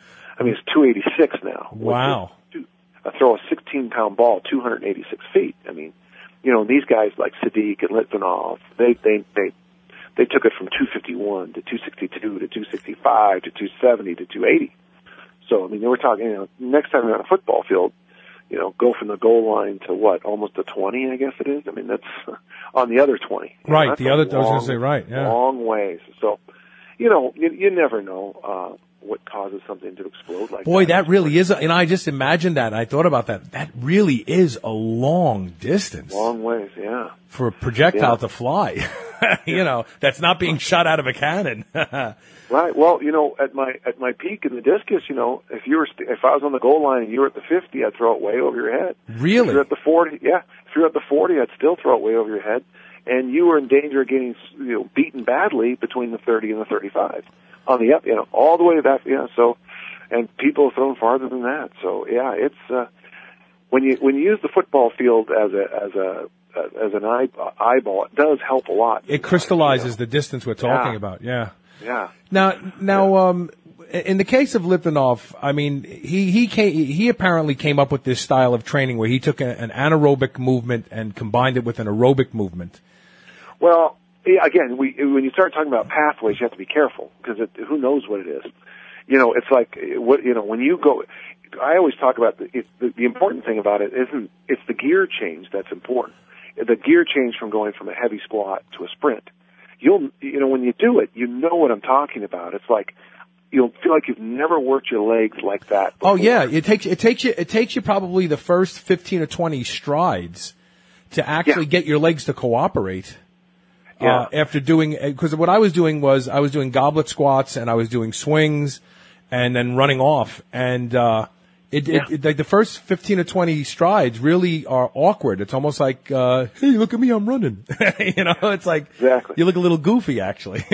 [SPEAKER 3] I mean, it's two eighty-six now.
[SPEAKER 2] Wow.
[SPEAKER 3] Two, uh, throw a sixteen-pound ball two hundred eighty-six feet. I mean, you know, these guys like Sadiq and Litvinov, they, they, they, they took it from two fifty-one to two sixty-two to two sixty-five to two seventy to two eighty. So, I mean, they were talking, you know, next time you're on a football field, you know, go from the goal line to what, almost a twenty, I guess it is. I mean, that's uh, on the other twenty.
[SPEAKER 2] Right,
[SPEAKER 3] know,
[SPEAKER 2] the other, long, I was going to say, right, yeah.
[SPEAKER 3] Long ways. So, you know, you, you never know uh, what causes something to explode like
[SPEAKER 2] Boy,
[SPEAKER 3] that.
[SPEAKER 2] that really is, a, and I just imagined that, and I thought about that. That really is a long distance.
[SPEAKER 3] Long ways, yeah.
[SPEAKER 2] For a projectile
[SPEAKER 3] yeah.
[SPEAKER 2] to fly. You know, that's not being shot out of a cannon.
[SPEAKER 3] Right. Well, you know, at my at my peak in the discus, you know, if you were st- if I was on the goal line and you were at the fifty, I'd throw it way over your head.
[SPEAKER 2] Really?
[SPEAKER 3] If you're at the forty, yeah. If you're at the forty, I'd still throw it way over your head. And you were in danger of getting, you know, beaten badly between the thirty and the thirty-five on the up, you know, all the way to that. Yeah. So, and people have thrown farther than that. So, yeah, it's uh, when you when you use the football field as a as a as an eye, eyeball, it does help a lot.
[SPEAKER 2] It crystallizes you know? the distance we're talking
[SPEAKER 3] yeah.
[SPEAKER 2] about. Yeah.
[SPEAKER 3] Yeah.
[SPEAKER 2] Now, now, um, in the case of Litvinov, I mean, he he came, he apparently came up with this style of training where he took a, an anaerobic movement and combined it with an aerobic movement.
[SPEAKER 3] Well, yeah, again, we when you start talking about pathways, you have to be careful because who knows what it is. You know, it's like what you know when you go. I always talk about the, it, the the important thing about it isn't it's the gear change that's important. The gear change from going from a heavy squat to a sprint. You'll, you know, when you do it, you know what I'm talking about. It's like, you'll feel like you've never worked your legs like that before.
[SPEAKER 2] Oh yeah, it takes, it takes you, it takes you probably the first fifteen or twenty strides to actually yeah. get your legs to cooperate.
[SPEAKER 3] Yeah.
[SPEAKER 2] Uh, after doing, because what I was doing was, I was doing goblet squats and I was doing swings and then running off. And, uh, It, yeah. it, it, like the first fifteen or twenty strides really are awkward. It's almost like, uh, hey, look at me, I'm running. You know, it's like,
[SPEAKER 3] exactly.
[SPEAKER 2] You look a little goofy, actually.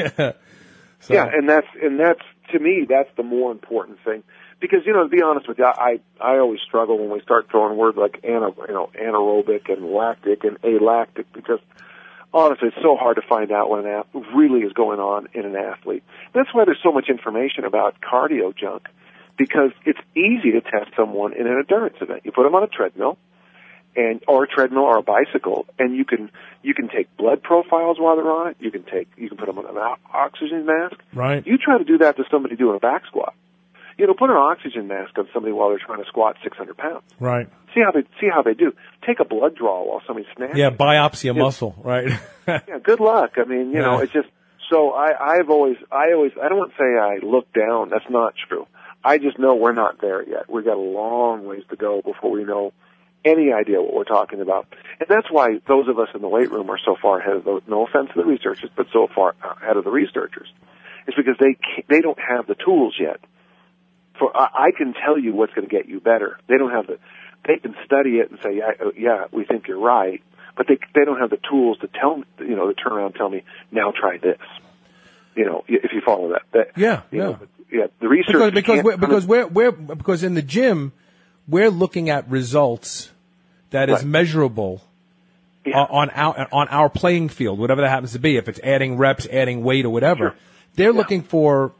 [SPEAKER 2] So.
[SPEAKER 3] Yeah, and that's, and that's, to me, that's the more important thing. Because, you know, to be honest with you, I, I always struggle when we start throwing words like, ana, you know, anaerobic and lactic and alactic because, honestly, it's so hard to find out what an athlete really is going on in an athlete. That's why there's so much information about cardio junk. Because it's easy to test someone in an endurance event. You put them on a treadmill, and or a treadmill or a bicycle, and you can you can take blood profiles while they're on it. You can take you can put them on an oxygen mask.
[SPEAKER 2] Right.
[SPEAKER 3] You try to do that to somebody doing a back squat. You know, put an oxygen mask on somebody while they're trying to squat six hundred pounds.
[SPEAKER 2] Right.
[SPEAKER 3] See how they see how they do. Take a blood draw while somebody's snatching.
[SPEAKER 2] Yeah, biopsy a muscle, right?
[SPEAKER 3] Yeah, good luck. I mean, you
[SPEAKER 2] yeah.
[SPEAKER 3] know, it's just so I, I've always, I always, I don't want to say I look down. That's not true. I just know we're not there yet. We've got a long ways to go before we know any idea what we're talking about. And that's why those of us in the weight room are so far ahead of those, no offense to the researchers, but so far ahead of the researchers. It's because they can't, they don't have the tools yet. For I, I can tell you what's going to get you better. They don't have the, they can study it and say, yeah, yeah, we think you're right, but they they don't have the tools to tell, you know, to turn around and tell me, now try this. You know, if you follow that. that
[SPEAKER 2] yeah,
[SPEAKER 3] you
[SPEAKER 2] yeah.
[SPEAKER 3] know, yeah, the research
[SPEAKER 2] because because we're, because we're, we're because in the gym we're looking at results that is
[SPEAKER 3] right.
[SPEAKER 2] measurable
[SPEAKER 3] yeah.
[SPEAKER 2] on our on our playing field, whatever that happens to be. If it's adding reps, adding weight, or whatever, sure. they're yeah. looking for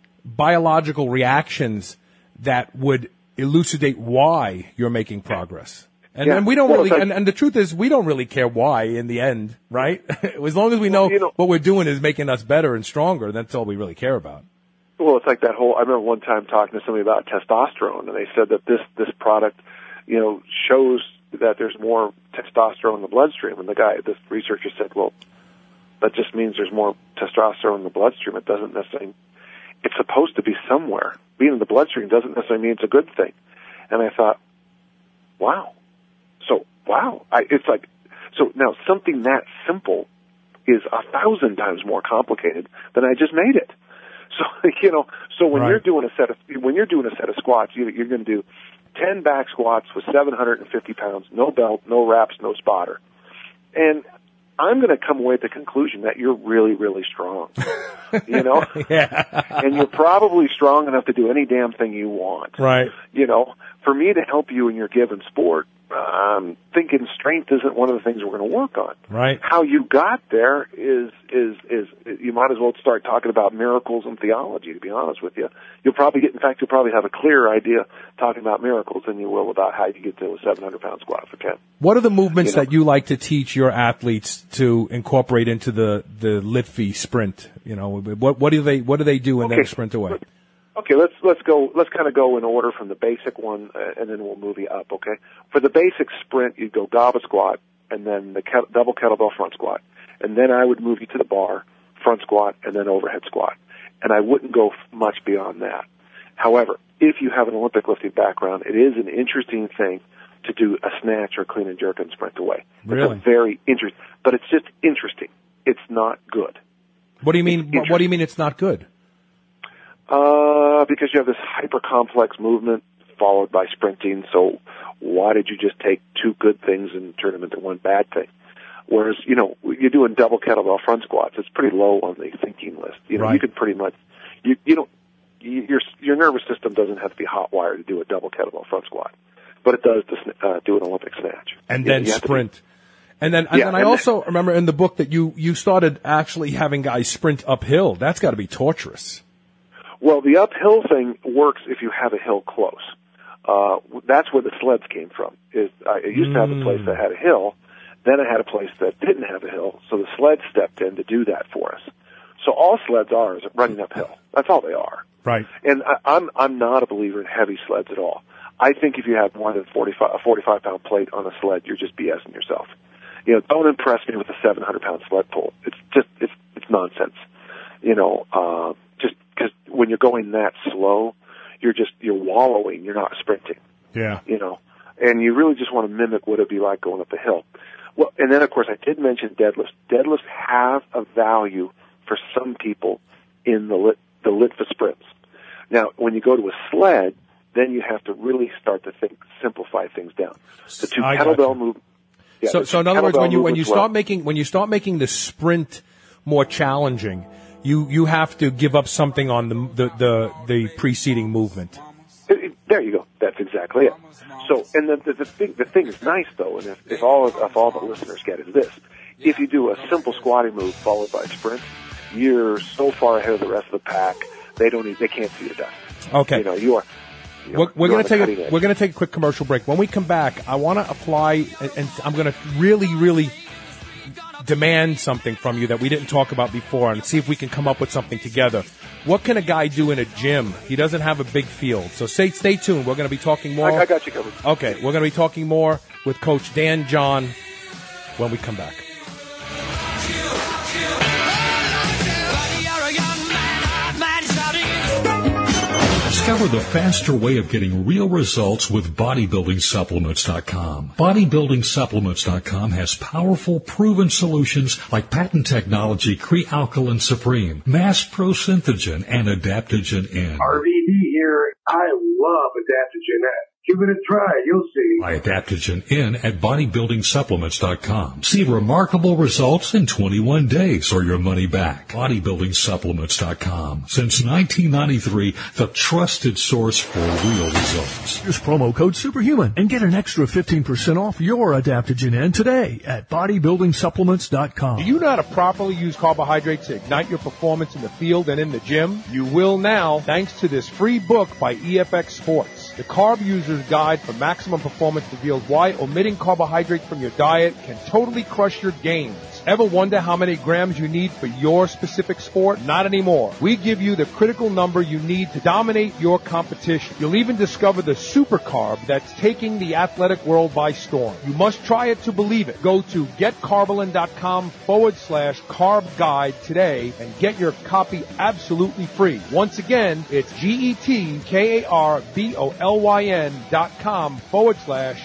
[SPEAKER 2] biological reactions that would elucidate why you're making progress. And,
[SPEAKER 3] yeah.
[SPEAKER 2] and we don't
[SPEAKER 3] well,
[SPEAKER 2] really, and, and the truth is, we don't really care why in the end, right? As long as we know,
[SPEAKER 3] well, you know
[SPEAKER 2] what we're doing is making us better and stronger, that's all we really care about.
[SPEAKER 3] Well, it's like that whole, I remember one time talking to somebody about testosterone, and they said that this, this product, you know, shows that there's more testosterone in the bloodstream. And the guy, this researcher said, well, that just means there's more testosterone in the bloodstream. It doesn't necessarily, it's supposed to be somewhere. Being in the bloodstream doesn't necessarily mean it's a good thing. And I thought, wow. So, wow. I, it's like, so now something that simple is a thousand times more complicated than I just made it. So, you know, so when
[SPEAKER 2] right.
[SPEAKER 3] you're doing a set of, when you're doing a set of squats, you, you're going to do ten back squats with seven hundred fifty pounds, no belt, no wraps, no spotter. And I'm going to come away at the conclusion that you're really, really strong, you know?
[SPEAKER 2] yeah.
[SPEAKER 3] And you're probably strong enough to do any damn thing you want.
[SPEAKER 2] Right.
[SPEAKER 3] You know, for me to help you in your given sport, um, thinking strength isn't one of the things we're going to work on.
[SPEAKER 2] Right.
[SPEAKER 3] How you got there is, is, is, you might as well start talking about miracles and theology, to be honest with you. You'll probably get, in fact, you'll probably have a clearer idea talking about miracles than you will about how you get to a seven hundred pound squat for ten.
[SPEAKER 2] What are the movements
[SPEAKER 3] you know?
[SPEAKER 2] that you like to teach your athletes to incorporate into the, the Litfi sprint? You know, what, what do they, what do they do and
[SPEAKER 3] okay.
[SPEAKER 2] then sprint away?
[SPEAKER 3] Okay, let's let's go. Let's kind of go in order from the basic one, uh, and then we'll move you up. Okay, for the basic sprint, you go goblet squat, and then the ke- double kettlebell front squat, and then I would move you to the bar, front squat, and then overhead squat, and I wouldn't go f- much beyond that. However, if you have an Olympic lifting background, it is an interesting thing to do a snatch or clean and jerk and sprint away.
[SPEAKER 2] Really,
[SPEAKER 3] it's a very interesting, but it's just interesting. It's not good.
[SPEAKER 2] What do you mean? What do you mean it's not good?
[SPEAKER 3] Uh, because you have this hyper-complex movement followed by sprinting, so why did you just take two good things and turn them into one bad thing? Whereas, you know, you're doing double kettlebell front squats, it's pretty low on the thinking list. You know,
[SPEAKER 2] right.
[SPEAKER 3] you could pretty much, you, you don't, you, your, your nervous system doesn't have to be hot wired to do a double kettlebell front squat, but it does to uh, do an Olympic snatch.
[SPEAKER 2] And
[SPEAKER 3] you
[SPEAKER 2] then
[SPEAKER 3] know,
[SPEAKER 2] sprint.
[SPEAKER 3] Be,
[SPEAKER 2] and then, and
[SPEAKER 3] yeah,
[SPEAKER 2] then I
[SPEAKER 3] and
[SPEAKER 2] also
[SPEAKER 3] then,
[SPEAKER 2] remember in the book that you, you started actually having guys sprint uphill. That's got to be torturous.
[SPEAKER 3] Well, the uphill thing works if you have a hill close. Uh, that's where the sleds came from. Is I used to have a place that had a hill, then I had a place that didn't have a hill, so the sled stepped in to do that for us. So all sleds are is running uphill. That's all they are.
[SPEAKER 2] Right.
[SPEAKER 3] And I, I'm I'm not a believer in heavy sleds at all. I think if you have more than forty-five a forty-five pound plate on a sled, you're just BSing yourself. You know, don't impress me with a seven hundred pound sled pull. It's just it's it's nonsense. You know. Uh, Just because when you're going that slow, you're just, you're wallowing, you're not sprinting.
[SPEAKER 2] Yeah.
[SPEAKER 3] You know, and you really just want to mimic what it'd be like going up a hill. Well, and then of course I did mention deadlifts. Deadlifts have a value for some people in the lit, the Litfa sprints. Now, when you go to a sled, then you have to really start to think, simplify things down. The two
[SPEAKER 2] I
[SPEAKER 3] kettlebell movements. Yeah,
[SPEAKER 2] so, so in other words, when you, when you start
[SPEAKER 3] well,
[SPEAKER 2] making, when you start making the sprint more challenging, You you have to give up something on the the the, the preceding movement.
[SPEAKER 3] It, it, there you go. That's exactly it. So, and the, the, the thing the thing is nice though, and if, if all of, if all the listeners get is this: if you do a simple squatting move followed by a sprint, you're so far ahead of the rest of the pack. They don't need, they can't see the dust.
[SPEAKER 2] Okay.
[SPEAKER 3] You know you are. You know,
[SPEAKER 2] we're we're going to take a,
[SPEAKER 3] edge.
[SPEAKER 2] we're going to take a quick commercial break. When we come back, I want to apply, and, and I'm going to really really demand something from you that we didn't talk about before and see if we can come up with something together. What can a guy do in a gym? He doesn't have a big field. So stay, stay tuned. We're going to be talking more.
[SPEAKER 3] I, I got you covered.
[SPEAKER 2] Okay, we're going to be talking more with Coach Dan John when we come back.
[SPEAKER 10] Discover the faster way of getting real results with bodybuilding supplements dot com. bodybuilding supplements dot com has powerful, proven solutions like patent technology Crealkaline Supreme, Mass Pro Synthogen, and Adaptogen N.
[SPEAKER 11] R V D here. I love Adaptogen N. Give it a try. You'll see.
[SPEAKER 10] Buy Adaptogen N at bodybuilding supplements dot com. See remarkable results in twenty-one days or your money back. bodybuilding supplements dot com. Since nineteen ninety-three, the trusted source for real results.
[SPEAKER 12] Use promo code Superhuman and get an extra fifteen percent off your Adaptogen N today at bodybuilding supplements dot com.
[SPEAKER 7] Do you know how to properly use carbohydrates to ignite your performance in the field and in the gym? You will now, thanks to this free book by E F X Sports. The Carb User's Guide for Maximum Performance reveals why omitting carbohydrates from your diet can totally crush your gains. Ever wonder how many grams you need for your specific sport? Not anymore. We give you the critical number you need to dominate your competition. You'll even discover the super carb that's taking the athletic world by storm. You must try it to believe it. Go to getcarbolin.com forward slash carb guide today and get your copy absolutely free. Once again, it's G-E-T-K-A-R-B-O-L-Y-N dot com forward slash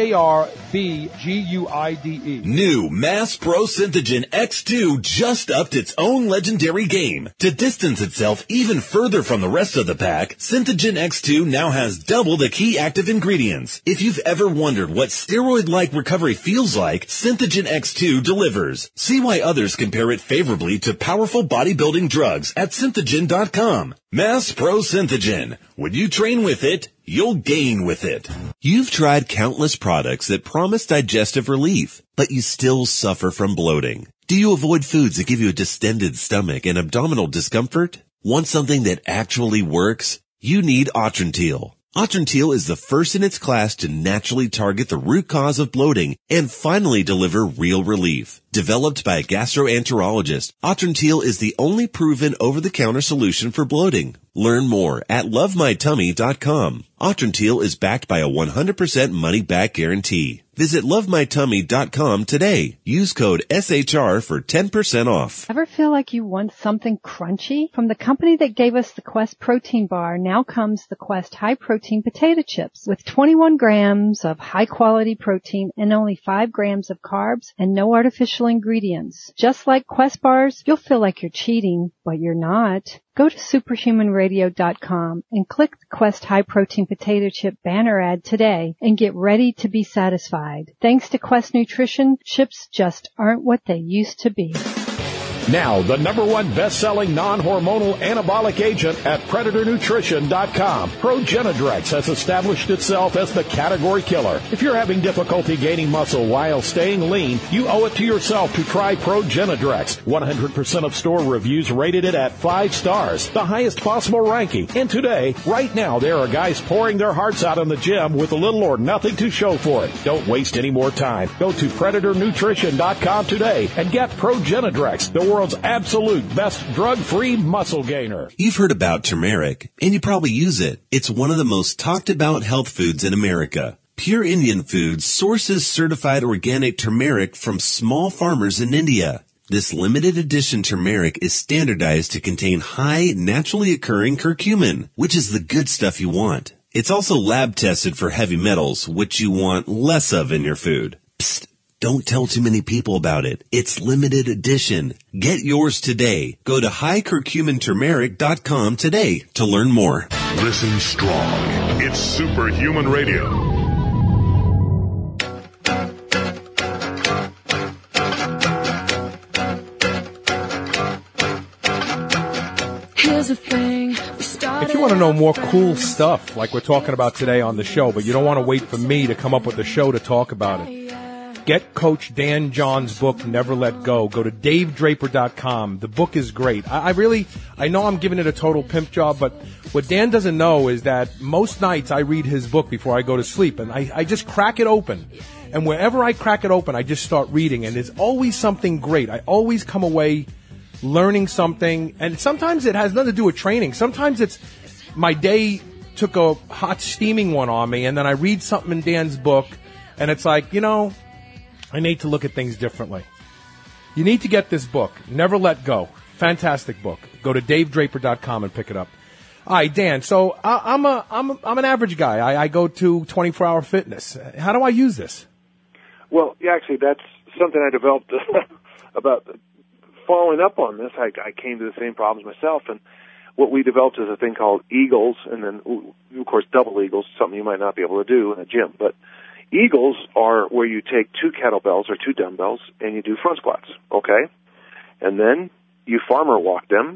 [SPEAKER 7] C-A-R-B-G-U-I-D-E.
[SPEAKER 8] New Mass Pro Synthogen X two just upped its own legendary game. To distance itself even further from the rest of the pack, Synthogen X two now has double the key active ingredients. If you've ever wondered what steroid-like recovery feels like, Synthogen X two delivers. See why others compare it favorably to powerful bodybuilding drugs at synthogen dot com. Mass Pro Synthogen. When you train with it, you'll gain with it. You've tried countless products that promise digestive relief, but you still suffer from bloating. Do you avoid foods that give you a distended stomach and abdominal discomfort? Want something that actually works? You need Atrantil. Atrantil is the first in its class to naturally target the root cause of bloating and finally deliver real relief. Developed by a gastroenterologist, Atrantil is the only proven over-the-counter solution for bloating. Learn more at love my tummy dot com. Atrantil is backed by a one hundred percent money-back guarantee. Visit love my tummy dot com today. Use code S H R for ten percent off.
[SPEAKER 4] Ever feel like you want something crunchy? From the company that gave us the Quest protein bar, now comes the Quest high protein potato chips with twenty-one grams of high quality protein and only five grams of carbs and no artificial ingredients. Just like Quest bars, you'll feel like you're cheating, but you're not. Go to superhuman radio dot com and click the Quest High Protein Potato Chip banner ad today and get ready to be satisfied. Thanks to Quest Nutrition, chips just aren't what they used to be.
[SPEAKER 5] Now, the number one best-selling non-hormonal anabolic agent at predator nutrition dot com. Progenadrex has established itself as the category killer. If you're having difficulty gaining muscle while staying lean, you owe it to yourself to try Progenadrex. one hundred percent of store reviews rated it at five stars, the highest possible ranking. And today, right now, there are guys pouring their hearts out in the gym with little or nothing to show for it. Don't waste any more time. Go to predator nutrition dot com today and get Progenadrex, the world's absolute best drug-free muscle gainer.
[SPEAKER 8] You've heard about turmeric, and you probably use it. It's one of the most talked about health foods in America. Pure Indian Foods sources certified organic turmeric from small farmers in India. This limited edition turmeric is standardized to contain high, naturally occurring curcumin, which is the good stuff you want. It's also lab tested for heavy metals, which you want less of in your food. Psst. Don't tell too many people about it. It's limited edition. Get yours today. Go to high curcumin turmeric dot com today to learn more.
[SPEAKER 1] Listen strong. It's Superhuman Radio.
[SPEAKER 2] Here's the thing. If you want to know more cool stuff like we're talking about today on the show, but you don't want to wait for me to come up with a show to talk about it, get Coach Dan John's book, Never Let Go. Go to dave draper dot com. The book is great. I, I really, I know I'm giving it a total pimp job, but what Dan doesn't know is that most nights I read his book before I go to sleep, and I, I just crack it open. And wherever I crack it open, I just start reading, and there's always something great. I always come away learning something, and sometimes it has nothing to do with training. Sometimes it's my day took a hot steaming one on me, and then I read something in Dan's book, and it's like, you know, I need to look at things differently. You need to get this book, Never Let Go. Fantastic book. Go to dave draper dot com and pick it up. All right, Dan. So I, I'm a I'm a, I'm an average guy. I, I go to twenty-four hour fitness. How do I use this?
[SPEAKER 3] Well, yeah, actually, that's something I developed about following up on this. I, I came to the same problems myself, and what we developed is a thing called Eagles, and then, of course, double Eagles, something you might not be able to do in a gym. But Eagles are where you take two kettlebells or two dumbbells, and you do front squats, okay? And then you farmer walk them,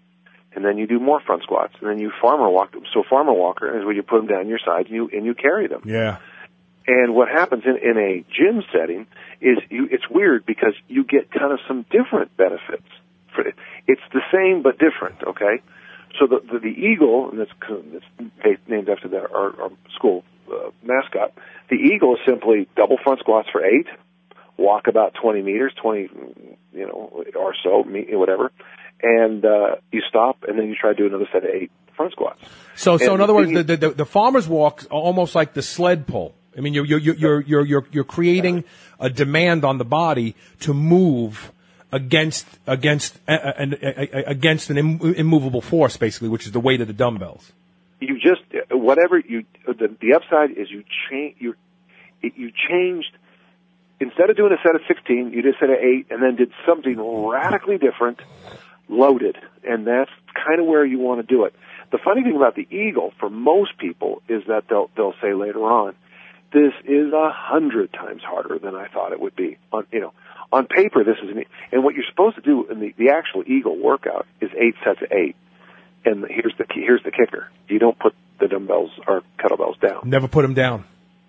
[SPEAKER 3] and then you do more front squats, and then you farmer walk them. So farmer walker is where you put them down your side, and you, and you carry them.
[SPEAKER 2] Yeah.
[SPEAKER 3] And what happens in, in a gym setting is you, it's weird because you get kind of some different benefits. For it. It's the same but different, okay? So the the, the eagle, and it's, it's named after the, our, our school uh, mascot, the eagle is simply double front squats for eight, walk about twenty meters, twenty, you know, or so, whatever, and uh, you stop, and then you try to do another set of eight front squats.
[SPEAKER 2] So, so
[SPEAKER 3] and
[SPEAKER 2] in other words,
[SPEAKER 3] you,
[SPEAKER 2] the, the the farmer's walk are almost like the sled pull. I mean, you're you're you're you're you're, you're creating a demand on the body to move against against uh, uh, uh, against an Im- immovable force, basically, which is the weight of the dumbbells.
[SPEAKER 3] You just whatever you the, the upside is you change you you changed instead of doing a set of sixteen, you did a set of eight, and then did something radically different, loaded, and that's kind of where you want to do it. The funny thing about the eagle for most people is that they'll they'll say later on, this is a hundred times harder than I thought it would be. On you know, on paper, this is an, and what you're supposed to do in the, the actual eagle workout is eight sets of eight. And here's the here's the kicker: you don't put the dumbbells or kettlebells down.
[SPEAKER 2] Never put them down.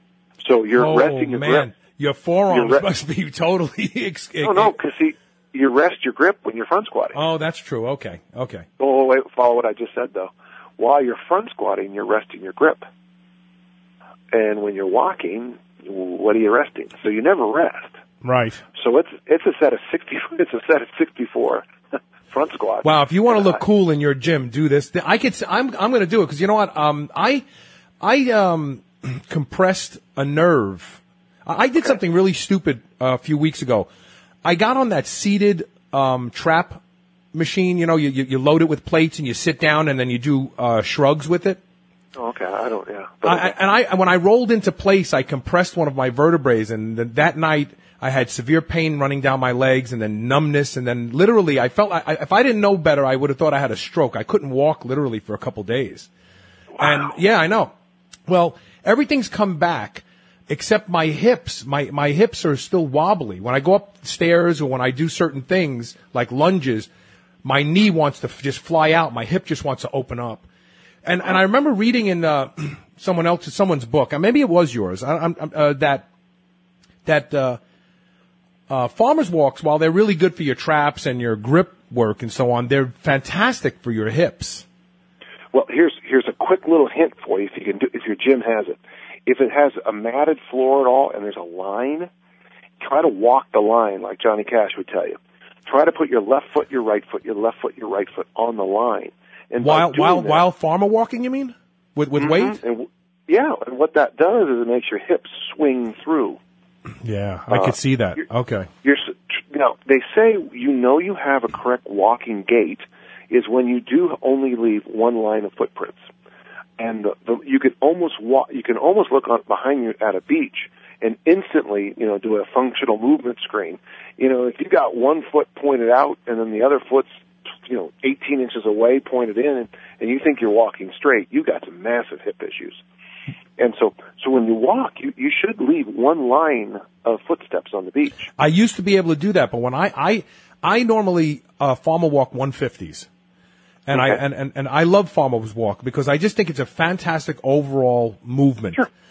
[SPEAKER 3] So you're
[SPEAKER 2] oh,
[SPEAKER 3] resting your
[SPEAKER 2] man.
[SPEAKER 3] grip.
[SPEAKER 2] Your forearms
[SPEAKER 3] re-
[SPEAKER 2] must be totally. Ex-
[SPEAKER 3] no, no, because see, you rest your grip when you're front squatting.
[SPEAKER 2] Oh, that's true. Okay, okay.
[SPEAKER 3] Oh, wait, follow what I just said though. While you're front squatting, you're resting your grip. And when you're walking, what are you resting? So you never rest.
[SPEAKER 2] Right.
[SPEAKER 3] So it's it's a set of sixty. It's a set of sixty-four front squats.
[SPEAKER 2] Wow. If you want to look cool in your gym, do this. I could. I'm I'm going to do it because you know what? Um, I I um compressed a nerve. I did okay. something really stupid uh, a few weeks ago. I got on that seated um trap machine. You know, you, you you load it with plates and you sit down and then you do uh shrugs with it.
[SPEAKER 3] Oh, okay, I don't, yeah.
[SPEAKER 2] But I, and I, when I rolled into place, I compressed one of my vertebrae, and th- that night I had severe pain running down my legs, and then numbness, and then literally I felt, I, if I didn't know better, I would have thought I had a stroke. I couldn't walk literally for a couple days.
[SPEAKER 3] Wow.
[SPEAKER 2] And yeah, I know. Well, everything's come back except my hips. My, my hips are still wobbly. When I go upstairs or when I do certain things like lunges, my knee wants to f- just fly out. My hip just wants to open up. And and I remember reading in uh, someone else's someone's book, and maybe it was yours, I, I'm, uh, that that uh, uh, farmers walks, while they're really good for your traps and your grip work and so on, they're fantastic for your hips.
[SPEAKER 3] Well, here's here's a quick little hint for you if you can do if your gym has it. If it has a matted floor at all and there's a line, try to walk the line like Johnny Cash would tell you. Try to put your left foot, your right foot, your left foot, your right foot on the line. And
[SPEAKER 2] while while
[SPEAKER 3] that,
[SPEAKER 2] while farmer walking, you mean, with with
[SPEAKER 3] mm-hmm.
[SPEAKER 2] weight?
[SPEAKER 3] And, yeah, and what that does is it makes your hips swing through.
[SPEAKER 2] Yeah, I uh, could see that.
[SPEAKER 3] You're,
[SPEAKER 2] okay.
[SPEAKER 3] You're, now they say you know you have a correct walking gait is when you do only leave one line of footprints, and the, the, you can almost walk. You can almost look on, behind you at a beach and instantly, you know, do a functional movement screen. You know, if you got one foot pointed out and then the other foot's you know, eighteen inches away, pointed in, and, and you think you're walking straight, you got some massive hip issues. And so, so when you walk, you, you should leave one line of footsteps on the beach.
[SPEAKER 2] I used to be able to do that, but when I, I, I normally, uh, farmer walk one fifties. And okay. I, and, and, and I love farmer's walk because I just think it's a fantastic overall movement.
[SPEAKER 3] Sure.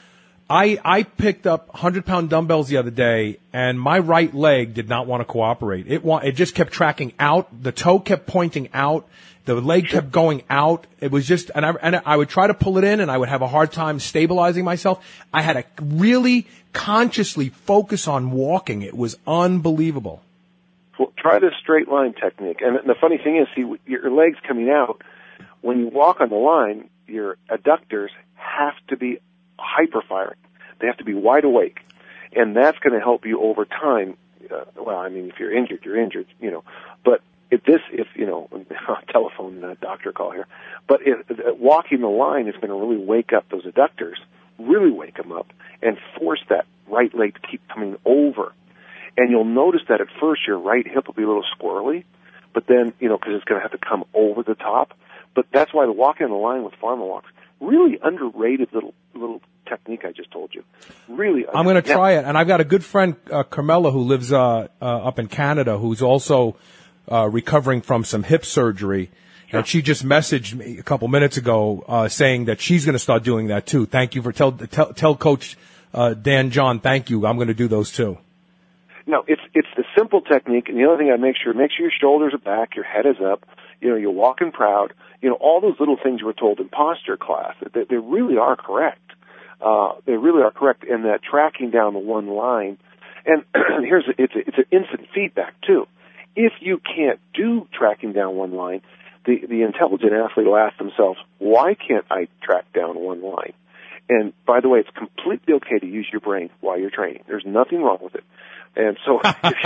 [SPEAKER 2] I, I picked up one hundred pound dumbbells the other day, and my right leg did not want to cooperate. It wa- it just kept tracking out. The toe kept pointing out. The leg kept going out. It was just, and I, and I would try to pull it in, and I would have a hard time stabilizing myself. I had to really consciously focus on walking. It was unbelievable.
[SPEAKER 3] Well, try the straight line technique. And the funny thing is, see, your legs coming out, when you walk on the line, your adductors have to be hyper-firing. They have to be wide awake. And that's going to help you over time. Uh, well, I mean, if you're injured, you're injured, you know. But if this, if, you know, telephone uh, doctor call here. But if, uh, walking the line is going to really wake up those adductors, really wake them up, and force that right leg to keep coming over. And you'll notice that at first your right hip will be a little squirrely, but then, you know, because it's going to have to come over the top. But that's why the walking on the line with farmer walks, really underrated little little technique I just told you. Really
[SPEAKER 2] I'm going to try it. And I've got a good friend, uh, Carmela, who lives uh, uh, up in Canada, who's also uh, recovering from some hip surgery. Sure. And she just messaged me a couple minutes ago uh, saying that she's going to start doing that too. Thank you for tell tell, tell Coach uh, Dan John, thank you. I'm going to do those too.
[SPEAKER 3] No, it's it's the simple technique, and the other thing I make sure make sure your shoulders are back, your head is up, you know, you're walking proud, you know, all those little things you were told in posture class, they, they really are correct. Uh, they really are correct in that tracking down the one line. And here's a, it's a, it's an instant feedback too. If you can't do tracking down one line, the the intelligent athlete will ask themselves, why can't I track down one line? And by the way, it's completely okay to use your brain while you're training. There's nothing wrong with it. And so, if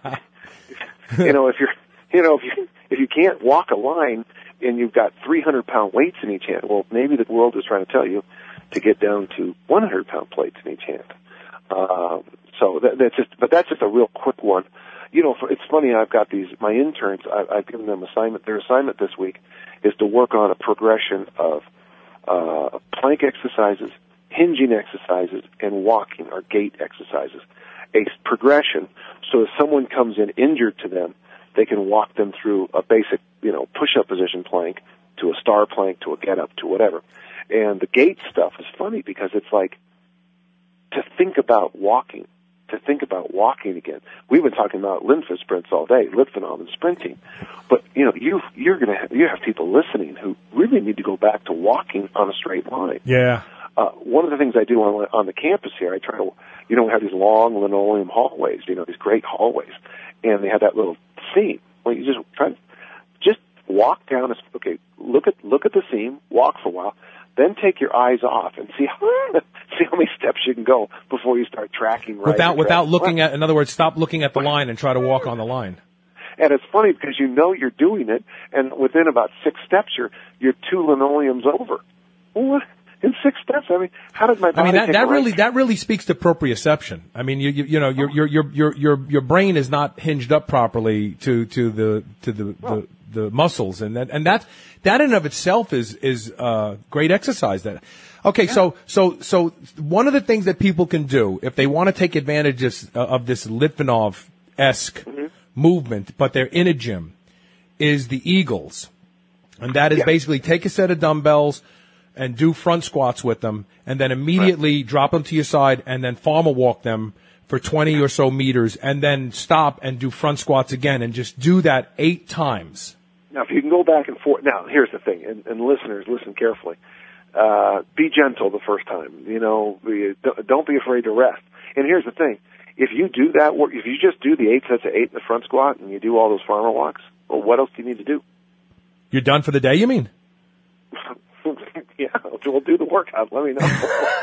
[SPEAKER 3] you, you know, if you're, you know, if you if you can't walk a line and you've got three hundred pound weights in each hand, well, maybe the world is trying to tell you to get down to one hundred pound plates in each hand. Um, so that, that's just, but that's just a real quick one. You know, for, it's funny. I've got these my interns. I, I've given them assignment. Their assignment this week is to work on a progression of uh, plank exercises, hinging exercises, and walking or gait exercises. A progression, so if someone comes in injured to them, they can walk them through a basic, you know, push-up position plank to a star plank to a get-up to whatever. And the gait stuff is funny because it's like to think about walking, to think about walking again. We've been talking about Linfa sprints all day, Litvinov and sprinting, but you know, you you're gonna have, you have people listening who really need to go back to walking on a straight line.
[SPEAKER 2] Yeah.
[SPEAKER 3] Uh, one of the things I do on on the campus here, I try to, you know, we have these long linoleum hallways, you know, these great hallways, and they have that little seam. Well, you just try to just walk down. A, okay, look at look at the seam, walk for a while, then take your eyes off and see how see how many steps you can go before you start tracking right.
[SPEAKER 2] Without without looking
[SPEAKER 3] left.
[SPEAKER 2] at, in other words, stop looking at the line and try to walk on the line.
[SPEAKER 3] And it's funny because you know you're doing it, and within about six steps, you're you're two linoleums over. Well, what? In six steps, I mean, how did my body?
[SPEAKER 2] I mean, that,
[SPEAKER 3] take
[SPEAKER 2] that
[SPEAKER 3] a
[SPEAKER 2] really
[SPEAKER 3] right?
[SPEAKER 2] that really speaks to proprioception. I mean, you you, you know, your your your your your your brain is not hinged up properly to to the to the the, the muscles, and that and that that in and of itself is is uh, great exercise. That okay, yeah. so so so one of the things that people can do if they want to take advantage of, of this Litvinov-esque mm-hmm. movement, but they're in a gym, is the Eagles, and that is yeah. basically take a set of dumbbells and do front squats with them, and then immediately right. drop them to your side, and then farmer walk them for twenty or so meters, and then stop and do front squats again, and just do that eight times.
[SPEAKER 3] Now, if you can go back and forth, now, here's the thing, and, and listeners, listen carefully. Uh, be gentle the first time. You know, be, don't be afraid to rest. And here's the thing. If you do that work, if you just do the eight sets of eight in the front squat, and you do all those farmer walks, well, what else do you need to do?
[SPEAKER 2] You're done for the day, you mean?
[SPEAKER 3] Yeah, we'll do the workout. Let me know.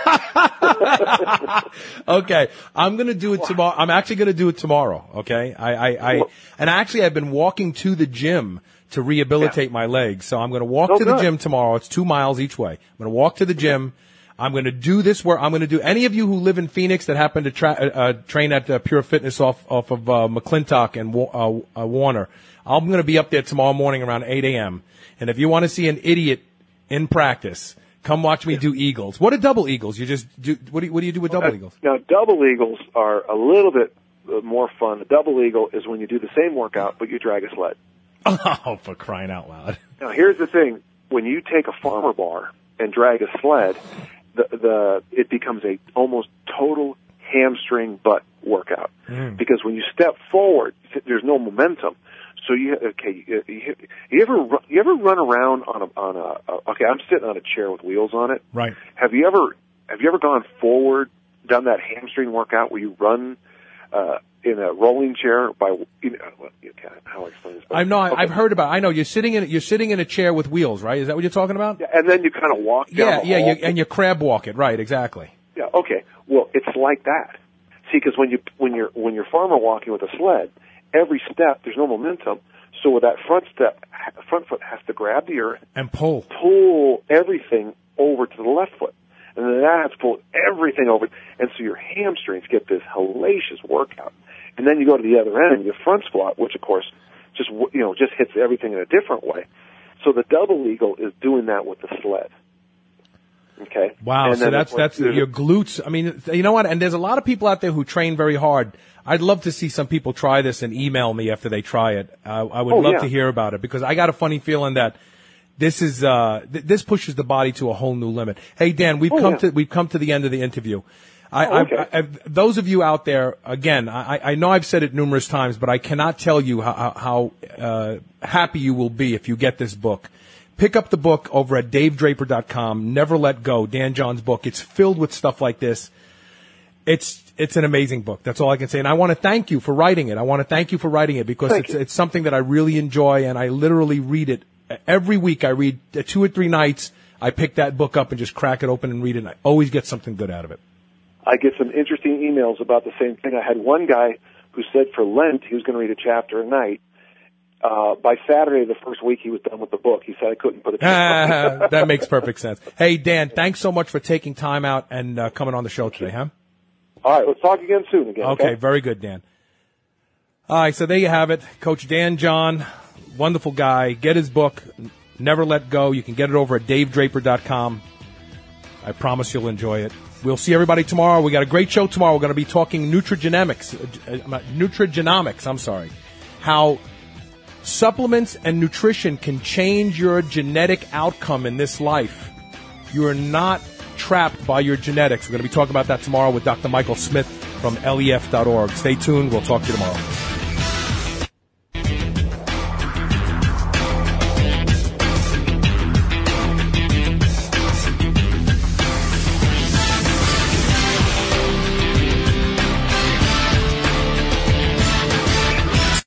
[SPEAKER 2] Okay, I'm going to do it tomorrow. I'm actually going to do it tomorrow. Okay, I, I, I, and actually, I've been walking to the gym to rehabilitate yeah. my legs. So I'm going to walk oh, to good. the gym tomorrow. It's two miles each way. I'm going to walk to the gym. I'm going to do this where I'm going to do. Any of you who live in Phoenix that happen to tra- uh, train at uh, Pure Fitness off off of uh, McClintock and uh, uh, Warner, I'm going to be up there tomorrow morning around eight a.m. And if you want to see an idiot in practice, come watch me do Eagles. What are double Eagles? You just do, what do you, what do you do with double
[SPEAKER 3] uh,
[SPEAKER 2] Eagles?
[SPEAKER 3] Now, double Eagles are a little bit uh, more fun. A double Eagle is when you do the same workout, but you drag a sled.
[SPEAKER 2] Oh, for crying out loud.
[SPEAKER 3] Now, here's the thing. When you take a farmer bar and drag a sled, the the it becomes a almost total hamstring butt workout
[SPEAKER 2] Mm.
[SPEAKER 3] because when you step forward, there's no momentum. So you okay? You, you, you ever ru- you ever run around on a on a okay? I'm sitting on a chair with wheels on it.
[SPEAKER 2] Right.
[SPEAKER 3] Have you ever have you ever gone forward, done that hamstring workout where you run uh, in a rolling chair by? You know, well, you can't, how do I explain this?
[SPEAKER 2] I know. I,
[SPEAKER 3] Okay.
[SPEAKER 2] I've heard about. I know you're sitting in you're sitting in a chair with wheels, right? Is that what you're talking about?
[SPEAKER 3] Yeah, and then you kind of walk down
[SPEAKER 2] Yeah,
[SPEAKER 3] the
[SPEAKER 2] yeah,
[SPEAKER 3] hall.
[SPEAKER 2] you, and you crab walk it, right? Exactly.
[SPEAKER 3] Yeah. Okay. Well, it's like that. See, because when you when you're when you're farmer walking with a sled, every step there's no momentum. So with that front step, front foot has to grab the earth
[SPEAKER 2] and pull,
[SPEAKER 3] pull everything over to the left foot, and then that has to pull everything over, and so your hamstrings get this hellacious workout. And then you go to the other end, your front squat, which of course just you know just hits everything in a different way. So the double eagle is doing that with the sled. Okay.
[SPEAKER 2] Wow.
[SPEAKER 3] And
[SPEAKER 2] So
[SPEAKER 3] then
[SPEAKER 2] that's
[SPEAKER 3] of
[SPEAKER 2] that's
[SPEAKER 3] course, there's
[SPEAKER 2] your
[SPEAKER 3] a-
[SPEAKER 2] glutes. I mean, you know what? And there's a lot of people out there who train very hard. I'd love to see some people try this and email me after they try it. Uh, I would
[SPEAKER 3] Oh,
[SPEAKER 2] love
[SPEAKER 3] yeah.
[SPEAKER 2] to hear about it because I got a funny feeling that this is uh th- this pushes the body to a whole new limit. Hey Dan, we've
[SPEAKER 3] Oh,
[SPEAKER 2] come
[SPEAKER 3] yeah.
[SPEAKER 2] to we've come to the end of the interview. I,
[SPEAKER 3] Oh, okay.
[SPEAKER 2] I, I, those of you out there, again, I, I know I've said it numerous times, but I cannot tell you how, how uh, happy you will be if you get this book. Pick up the book over at dave draper dot com. Never Let Go, Dan John's book. It's filled with stuff like this. It's it's an amazing book. That's all I can say. And I want to thank you for writing it. I want to thank you for writing it because
[SPEAKER 3] Thank
[SPEAKER 2] it's
[SPEAKER 3] you.
[SPEAKER 2] it's something that I really enjoy, and I literally read it every week. I read uh, two or three nights. I pick that book up and just crack it open and read it, and I always get something good out of it.
[SPEAKER 3] I get some interesting emails about the same thing. I had one guy who said for Lent he was going to read a chapter a night. Uh, by Saturday, the first week he was done with the book. He said I couldn't put it down.
[SPEAKER 2] That makes perfect sense. Hey, Dan, thanks so much for taking time out and uh, coming on the show today, huh?
[SPEAKER 3] All right, let's talk again soon again.
[SPEAKER 2] Okay,
[SPEAKER 3] Okay.
[SPEAKER 2] very good, Dan. All right, so there you have it. Coach Dan John, wonderful guy. Get his book, Never Let Go. You can get it over at dave draper dot com. I promise you'll enjoy it. We'll see everybody tomorrow. We got a great show tomorrow. We're going to be talking nutrigenomics. Uh, nutrigenomics, I'm sorry. How supplements and nutrition can change your genetic outcome in this life. You are not trapped by your genetics. We're going to be talking about that tomorrow with Doctor Michael Smith from L E F dot org. Stay tuned. We'll talk to you tomorrow.